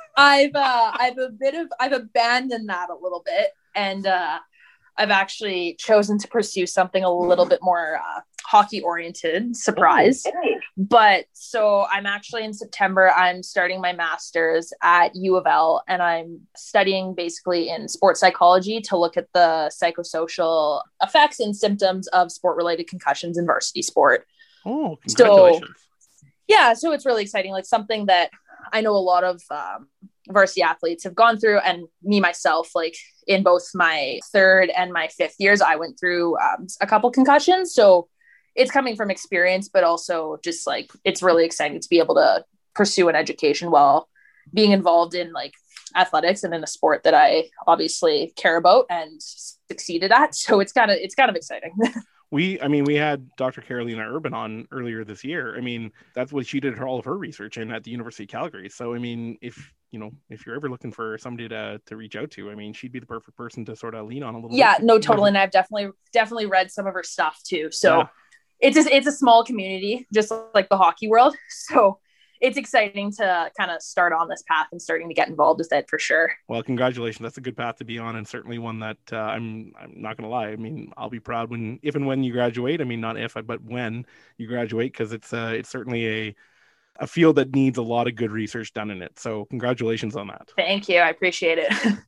I've abandoned that a little bit, and I've actually chosen to pursue something a little bit more hockey oriented. Surprise. But so I'm actually in September, I'm starting my master's at U of L, and I'm studying basically in sports psychology to look at the psychosocial effects and symptoms of sport related concussions in varsity sport.
Oh, congratulations.
So it's really exciting. Like something that I know a lot of varsity athletes have gone through, and me myself, like in both my 3rd and my 5th years, I went through a couple concussions. So it's coming from experience, but also just like, it's really exciting to be able to pursue an education while being involved in like athletics and in a sport that I obviously care about and succeeded at. So it's kind of exciting.
We had Dr. Carolina Urban on earlier this year. I mean, that's what she did all of her research in at the University of Calgary. So, I mean, if you're ever looking for somebody to reach out to, I mean, she'd be the perfect person to sort of lean on a little bit.
Yeah, no, totally. And I've definitely read some of her stuff too. So it's a small community, just like the hockey world. So it's exciting to kind of start on this path and starting to get involved with it for sure.
Well, congratulations. That's a good path to be on, and certainly one that I'm not going to lie. I mean, I'll be proud if and when you graduate. I mean, not if, but when you graduate, because it's certainly a field that needs a lot of good research done in it. So congratulations on that.
Thank you. I appreciate it.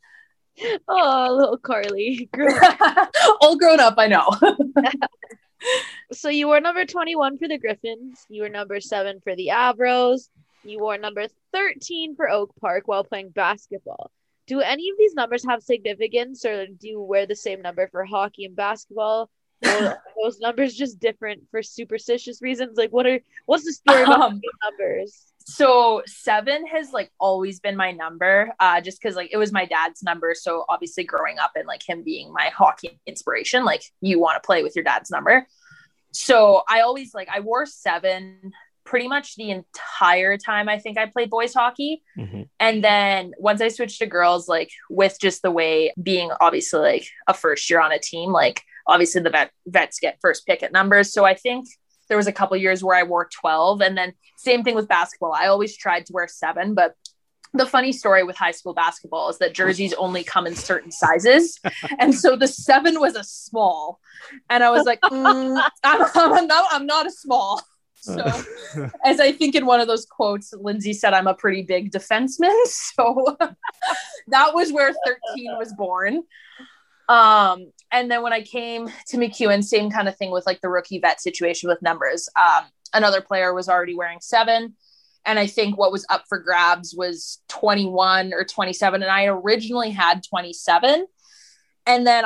Oh, little Carly.
All grown up, I know.
So you were number 21 for the Griffins. You were number 7 for the Avros. You wore number 13 for Oak Park while playing basketball. Do any of these numbers have significance, or do you wear the same number for hockey and basketball? Or are those numbers just different for superstitious reasons? Like, what's the story behind these numbers?
So 7 has like always been my number, just because like it was my dad's number. So obviously growing up and like him being my hockey inspiration, like you want to play with your dad's number. So I always I wore 7 pretty much the entire time I think I played boys hockey. Mm-hmm. And then once I switched to girls, like with just the way being obviously like a first year on a team, like obviously the vets get first pick at numbers. So I think there was a couple years where I wore 12, and then same thing with basketball. I always tried to wear 7, but the funny story with high school basketball is that jerseys only come in certain sizes. And so the 7 was a small. And I was like, I'm not a small. So as I think in one of those quotes, Lindsay said, I'm a pretty big defenseman. So that was where 13 was born. And then when I came to MacEwan, same kind of thing with like the rookie vet situation with numbers. Another player was already wearing 7. And I think what was up for grabs was 21 or 27. And I originally had 27. And then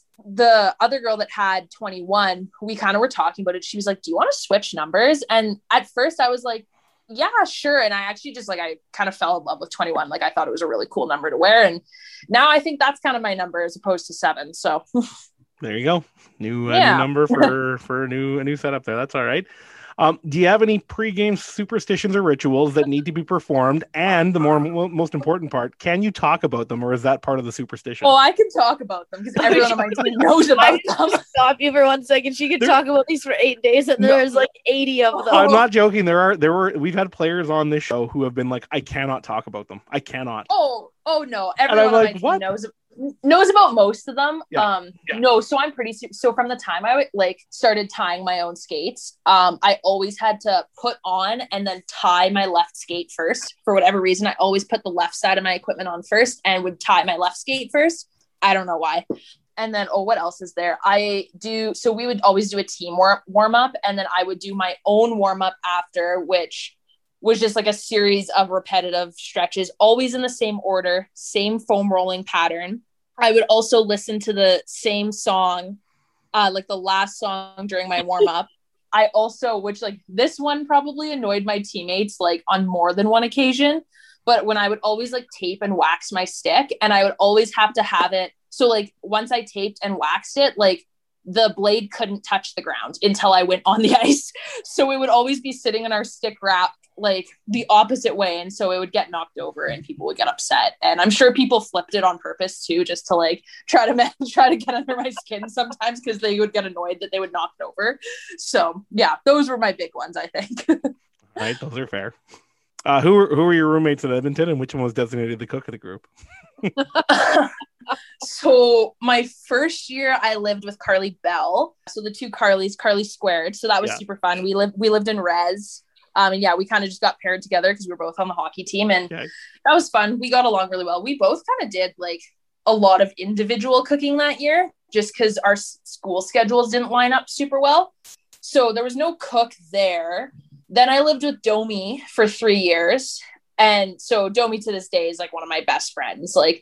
the other girl that had 21, we kind of were talking about it. She was like, do you want to switch numbers? And at first I was like, yeah, sure. And I actually just like, I kind of fell in love with 21. Like I thought it was a really cool number to wear. And now I think that's kind of my number as opposed to 7. So
there you go. New number for a new setup there. That's all right. Do you have any pregame superstitions or rituals that need to be performed? And the most important part, can you talk about them, or is that part of the superstition?
Oh, I can talk about them because everyone on my team knows about them.
Stop you for 1 second. She could talk about these for 8 days, and there's like 80 of them.
I'm not joking. We've had players on this show who have been like, I cannot talk about them. I cannot.
Oh no. Everyone on my team knows about most of them.
Yeah.
No, so I'm so from the time I started tying my own skates, I always had to put on and then tie my left skate first. For whatever reason, I always put the left side of my equipment on first and would tie my left skate first. I don't know why. And then, what else is there? So we would always do a team warm up, and then I would do my own warm up after, which was just like a series of repetitive stretches, always in the same order, same foam rolling pattern. I would also listen to the same song, like the last song during my warm up. I also, which like this one probably annoyed my teammates like on more than one occasion, but when I would always like tape and wax my stick, and I would always have to have it. So like once I taped and waxed it, like the blade couldn't touch the ground until I went on the ice. So it would always be sitting in our stick wrap like the opposite way, and so it would get knocked over and people would get upset, and I'm sure people flipped it on purpose too, just to like try to get under my skin sometimes, because they would get annoyed that they would knock it over. So yeah, those were my big ones, I think.
All right, those are fair. Who were your roommates at Edmonton, and which one was designated the cook of the group?
So my first year I lived with Carly Bell, so the two Carly squared, so that was super fun. We lived in res. And yeah, we kind of just got paired together because we were both on the hockey team, and that was fun. We got along really well. We both kind of did like a lot of individual cooking that year just because our school schedules didn't line up super well. So there was no cook there. Then I lived with Domi for 3 years. And so Domi to this day is like one of my best friends. Like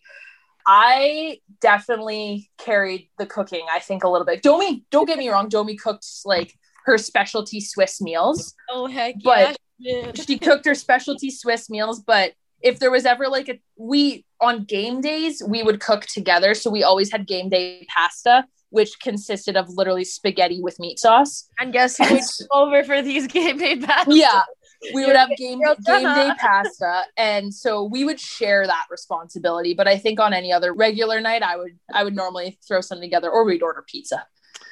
I definitely carried the cooking, I think, a little bit. Domi, don't get me wrong, Domi cooked like her specialty Swiss meals.
Oh heck
but
yeah.
She cooked her specialty Swiss meals. But if there was ever like on game days, we would cook together. So we always had game day pasta, which consisted of literally spaghetti with meat sauce.
And guess who would come over for these game day pasta?
Yeah, we would have game day pasta, and so we would share that responsibility. But I think on any other regular night, I would normally throw something together, or we'd order pizza.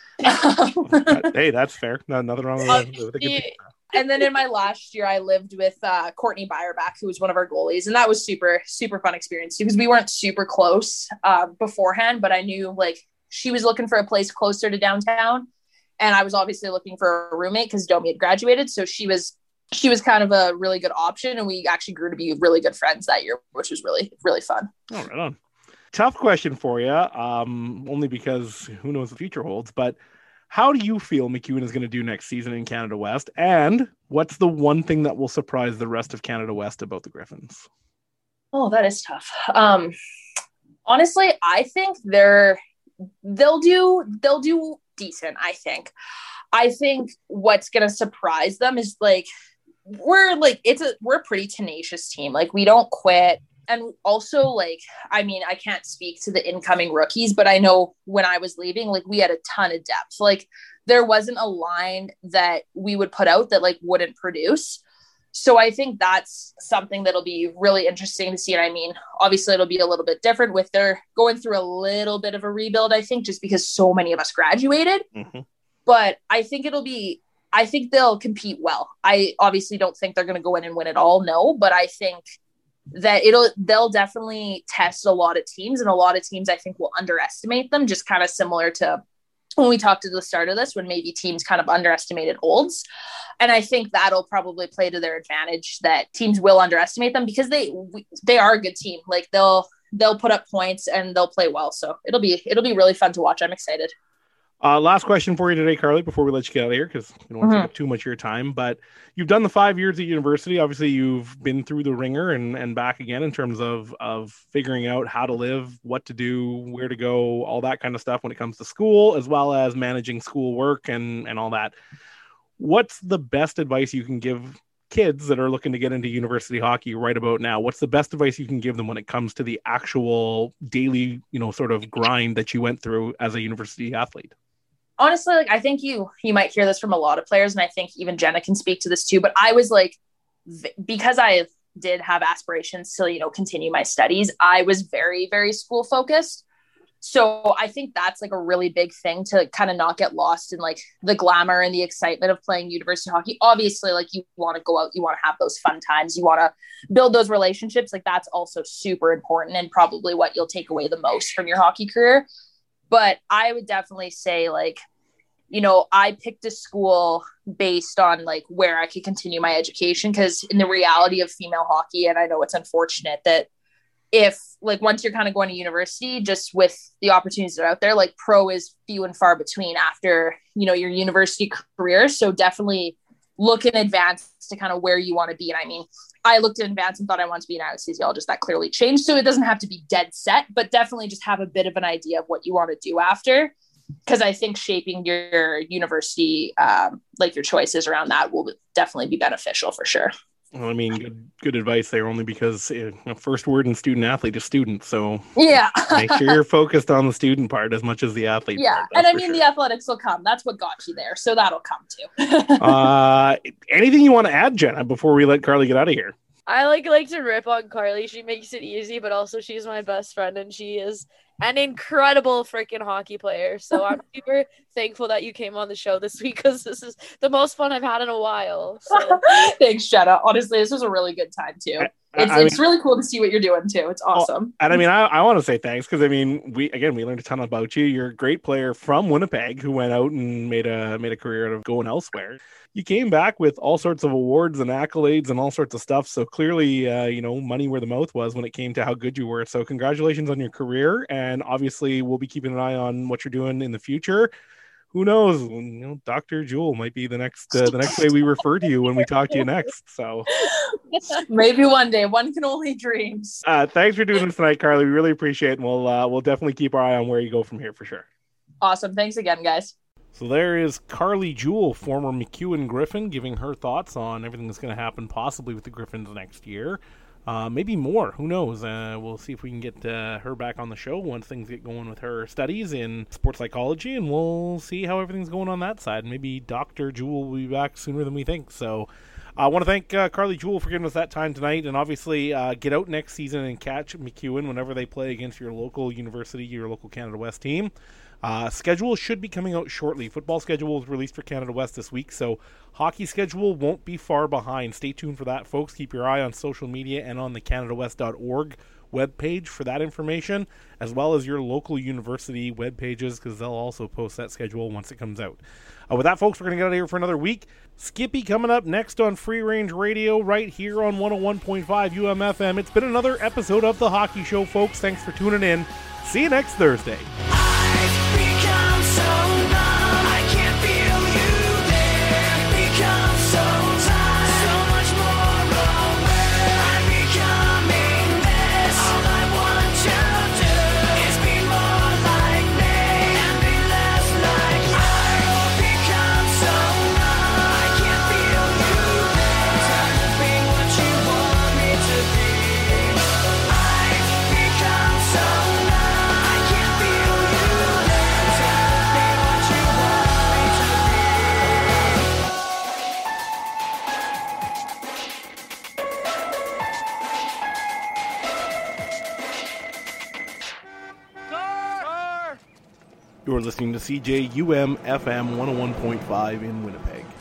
Hey, that's fair. Nothing wrong with a good pizza.
And then in my last year, I lived with Courtney Beyerback, who was one of our goalies. And that was super, super fun experience because we weren't super close beforehand, but I knew like she was looking for a place closer to downtown. And I was obviously looking for a roommate because Domi had graduated. So she was kind of a really good option. And we actually grew to be really good friends that year, which was really, really fun.
Oh, right on. Tough question for you, only because who knows what the future holds. But how do you feel MacEwan is going to do next season in Canada West? And what's the one thing that will surprise the rest of Canada West about the Griffins?
Oh, that is tough. Honestly, I think they'll do decent. I think what's going to surprise them is like, we're a pretty tenacious team. Like we don't quit. And also, like, I mean, I can't speak to the incoming rookies, but I know when I was leaving, like, we had a ton of depth. Like, there wasn't a line that we would put out that, like, wouldn't produce. So I think that's something that'll be really interesting to see. And I mean, obviously, it'll be a little bit different with they're going through a little bit of a rebuild, I think, just because so many of us graduated. Mm-hmm. But I think they'll compete well. I obviously don't think they're going to go in and win it all, no, but I think that they'll definitely test a lot of teams, and a lot of teams I think will underestimate them, just kind of similar to when we talked at the start of this, when maybe teams kind of underestimated Olds. And I think that'll probably play to their advantage, that teams will underestimate them because they are a good team. Like they'll put up points and they'll play well. So it'll be really fun to watch. I'm excited.
Last question for you today, Carly, before we let you get out of here, because we don't want to take up too much of your time. But you've done the 5 years at university. Obviously, you've been through the ringer and back again in terms of figuring out how to live, what to do, where to go, all that kind of stuff when it comes to school, as well as managing school work and all that. What's the best advice you can give kids that are looking to get into university hockey right about now? What's the best advice you can give them when it comes to the actual daily, sort of grind that you went through as a university athlete?
Honestly, like I think you might hear this from a lot of players, and I think even Jenna can speak to this too, but I was like, because I did have aspirations to, continue my studies, I was very, very school focused. So I think that's like a really big thing to kind of not get lost in like the glamour and the excitement of playing university hockey. Obviously, like you want to go out, you want to have those fun times, you want to build those relationships. Like that's also super important and probably what you'll take away the most from your hockey career. But I would definitely say like, I picked a school based on like where I could continue my education. Cause in the reality of female hockey, and I know it's unfortunate that if like once you're kind of going to university, just with the opportunities that are out there, like pro is few and far between after, your university career. So definitely look in advance to kind of where you want to be. And I mean, I looked in advance and thought I wanted to be an anesthesiologist. That clearly changed. So it doesn't have to be dead set, but definitely just have a bit of an idea of what you want to do after. Because I think shaping your university, like your choices around that will definitely be beneficial for sure.
Well, I mean, good advice there, only because first word in student athlete is student. So
yeah,
make sure you're focused on the student part as much as the athlete.
Yeah,
part,
and I mean, the athletics will come. That's what got you there. So that'll come too.
Anything you want to add, Jenna, before we let Carly get out of here?
I like to rip on Carly. She makes it easy, but also she's my best friend, and she is an incredible freaking hockey player. So I'm super thankful that you came on the show this week, because this is the most fun I've had in a while. So.
Thanks, Jenna. Honestly, this was a really good time too. It's really cool to see what you're doing too. It's awesome.
And I mean, I want to say thanks, because I mean, we learned a ton about you. You're a great player from Winnipeg who went out and made a career out of going elsewhere. You came back with all sorts of awards and accolades and all sorts of stuff. So clearly, money where the mouth was when it came to how good you were. So congratulations on your career. And obviously we'll be keeping an eye on what you're doing in the future. Who knows? Dr. Jewel might be the next way we refer to you when we talk to you next. So
maybe one day. One can only dream.
Thanks for doing this tonight, Carly. We really appreciate it. And we'll definitely keep our eye on where you go from here for sure.
Awesome. Thanks again, guys.
So there is Carly Jewel, former MacEwan Griffin, giving her thoughts on everything that's going to happen possibly with the Griffins next year. Maybe more. Who knows? We'll see if we can get her back on the show once things get going with her studies in sports psychology, and we'll see how everything's going on that side. Maybe Dr. Jewel will be back sooner than we think. So I want to thank Carly Jewel for giving us that time tonight, and obviously get out next season and catch MacEwan whenever they play against your local university, your local Canada West team. Schedule should be coming out shortly. Football schedule was released for Canada West this week, so hockey schedule won't be far behind. Stay tuned for that, folks. Keep your eye on social media and on the CanadaWest.org webpage for that information, as well as your local university web pages, because they'll also post that schedule once it comes out. With that, folks, we're going to get out of here for another week. Skippy coming up next on Free Range Radio right here on 101.5 UMFM. It's been another episode of The Hockey Show, folks. Thanks for tuning in. See you next Thursday. You're listening to CJUM FM 101.5 in Winnipeg.